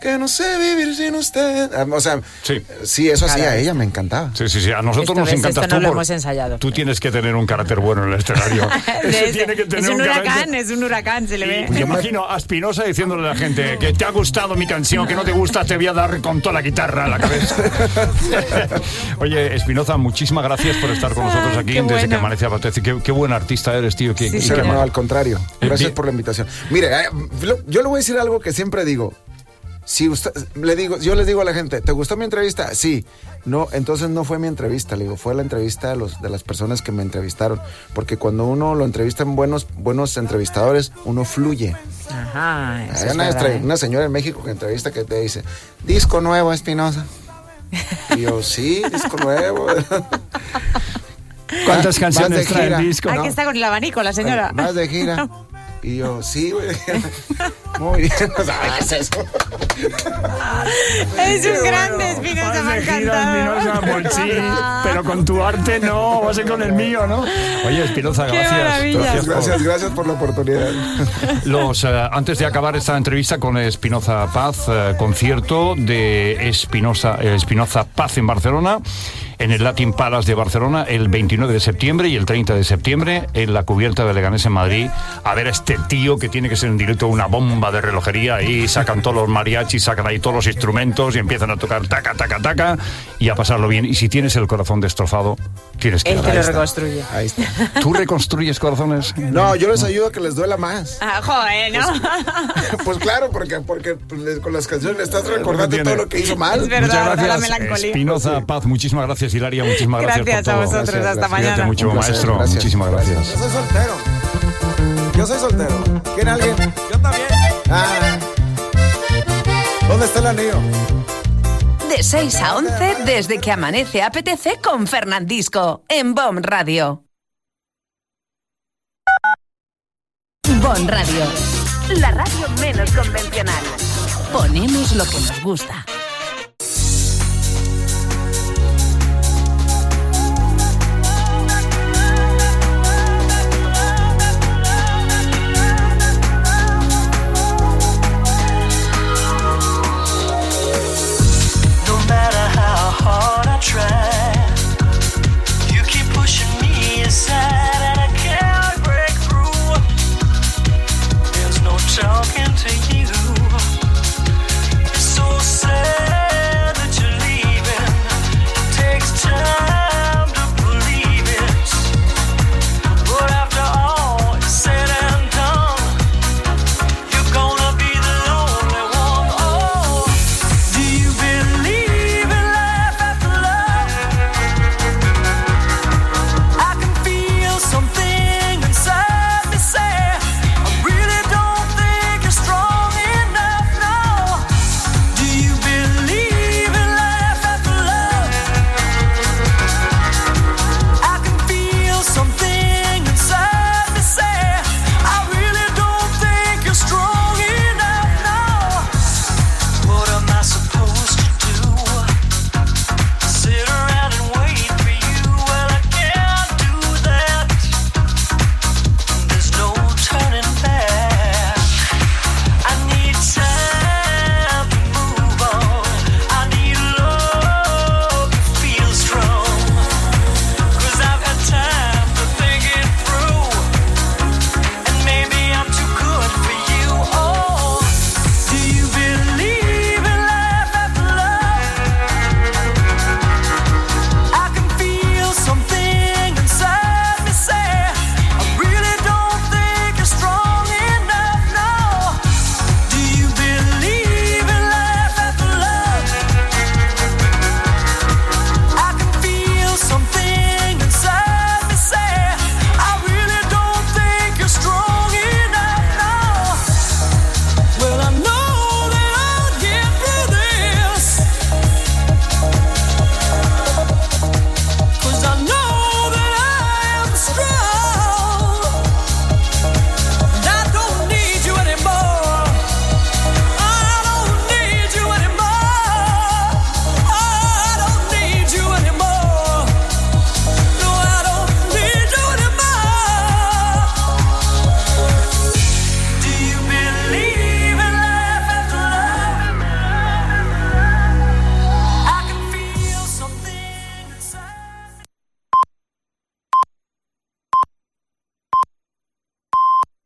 que no sé vivir sin usted. O sea, sí, sí eso hacía Claro. ella, me encantaba. Sí, sí, sí, a nosotros Esto nos ves, encanta. esto tú no lo por- hemos ensayado. Tú tienes que tener un carácter bueno en el escenario. Ese Es, tiene que tener es un carácter- huracán, es un huracán, se le ve. Yo imagino a Espinosa diciéndole a la gente que te ha gustado mi canción, que no te gusta, te voy a dar con toda la guitarra a la cabeza. Oye, Espinoza, muchísimas gracias por estar con nosotros aquí qué desde bueno. que amanece Apetece. Qué, qué buen artista eres, tío. Qué, Sí, qué- sí, qué no, mal. al contrario. Eh, Gracias bien. por la invitación. Mire, eh, lo- yo le voy a decir algo que siempre digo. Si usted, le digo, yo les digo a la gente, ¿te gustó mi entrevista? Sí. No, entonces no fue mi entrevista, le digo, fue la entrevista de, los, de las personas que me entrevistaron. Porque cuando uno lo entrevista en buenos, buenos entrevistadores, uno fluye. Ajá, eso Hay es una, verdad, estra- ¿eh? una señora en México que entrevista que te dice, disco nuevo, Espinosa. Y yo, sí, disco nuevo. ¿Cuántas Vas canciones de trae el gira. disco? Ah, No. que está con el abanico, la señora. Vas de gira. Y yo, sí, güey. Muy bien. O sea, ¿qué es eso? Es un grande, Espinosa, me ha encantado. Espinosa, pues sí, pero con tu arte no, va a ser con el mío, ¿no? Oye, Espinoza, Qué gracias. maravilla. Gracias, por- Gracias, gracias por la oportunidad. Los, eh, antes de acabar esta entrevista con Espinoza Paz, eh, concierto de Espinoza, eh, Espinoza Paz en Barcelona, en el Latin Palace de Barcelona, el veintinueve de septiembre y el treinta de septiembre, en la cubierta de Leganés en Madrid, a ver a este tío que tiene que ser en directo una bomba de relojería, y sacan todos los mariachis, sacan ahí todos los instrumentos y empiezan a tocar taca, taca, taca, y a pasarlo bien. Y si tienes el corazón destrozado, tienes que Él ir. te Ahí lo está. reconstruye. Ahí está. ¿Tú reconstruyes corazones? No, yo les ayudo a que les duela más. Ah, joder, ¿no? Pues claro, porque, porque pues, les- con las canciones le estás recordando tiene. todo lo que hizo mal. Es verdad, Muchas toda la gracias, melancolía. Espinoza Paz. Muchísimas gracias, Hilaria. Muchísimas gracias, Gracias por a todo. vosotros, Gracias, hasta gracias. mañana. Cuídate mucho, Un placer, maestro. gracias. Muchísimas gracias. Yo soy soltero. Yo soy soltero. ¿Quiere alguien? Yo también. Ah. ¿Dónde está el anillo? De seis a once, desde que amanece apetece con Fernandisco, en Bon Radio. Bon Radio, la radio menos convencional. Ponemos lo que nos gusta. No matter how hard I try, you keep pushing me aside and I can't break through. There's no talking to you.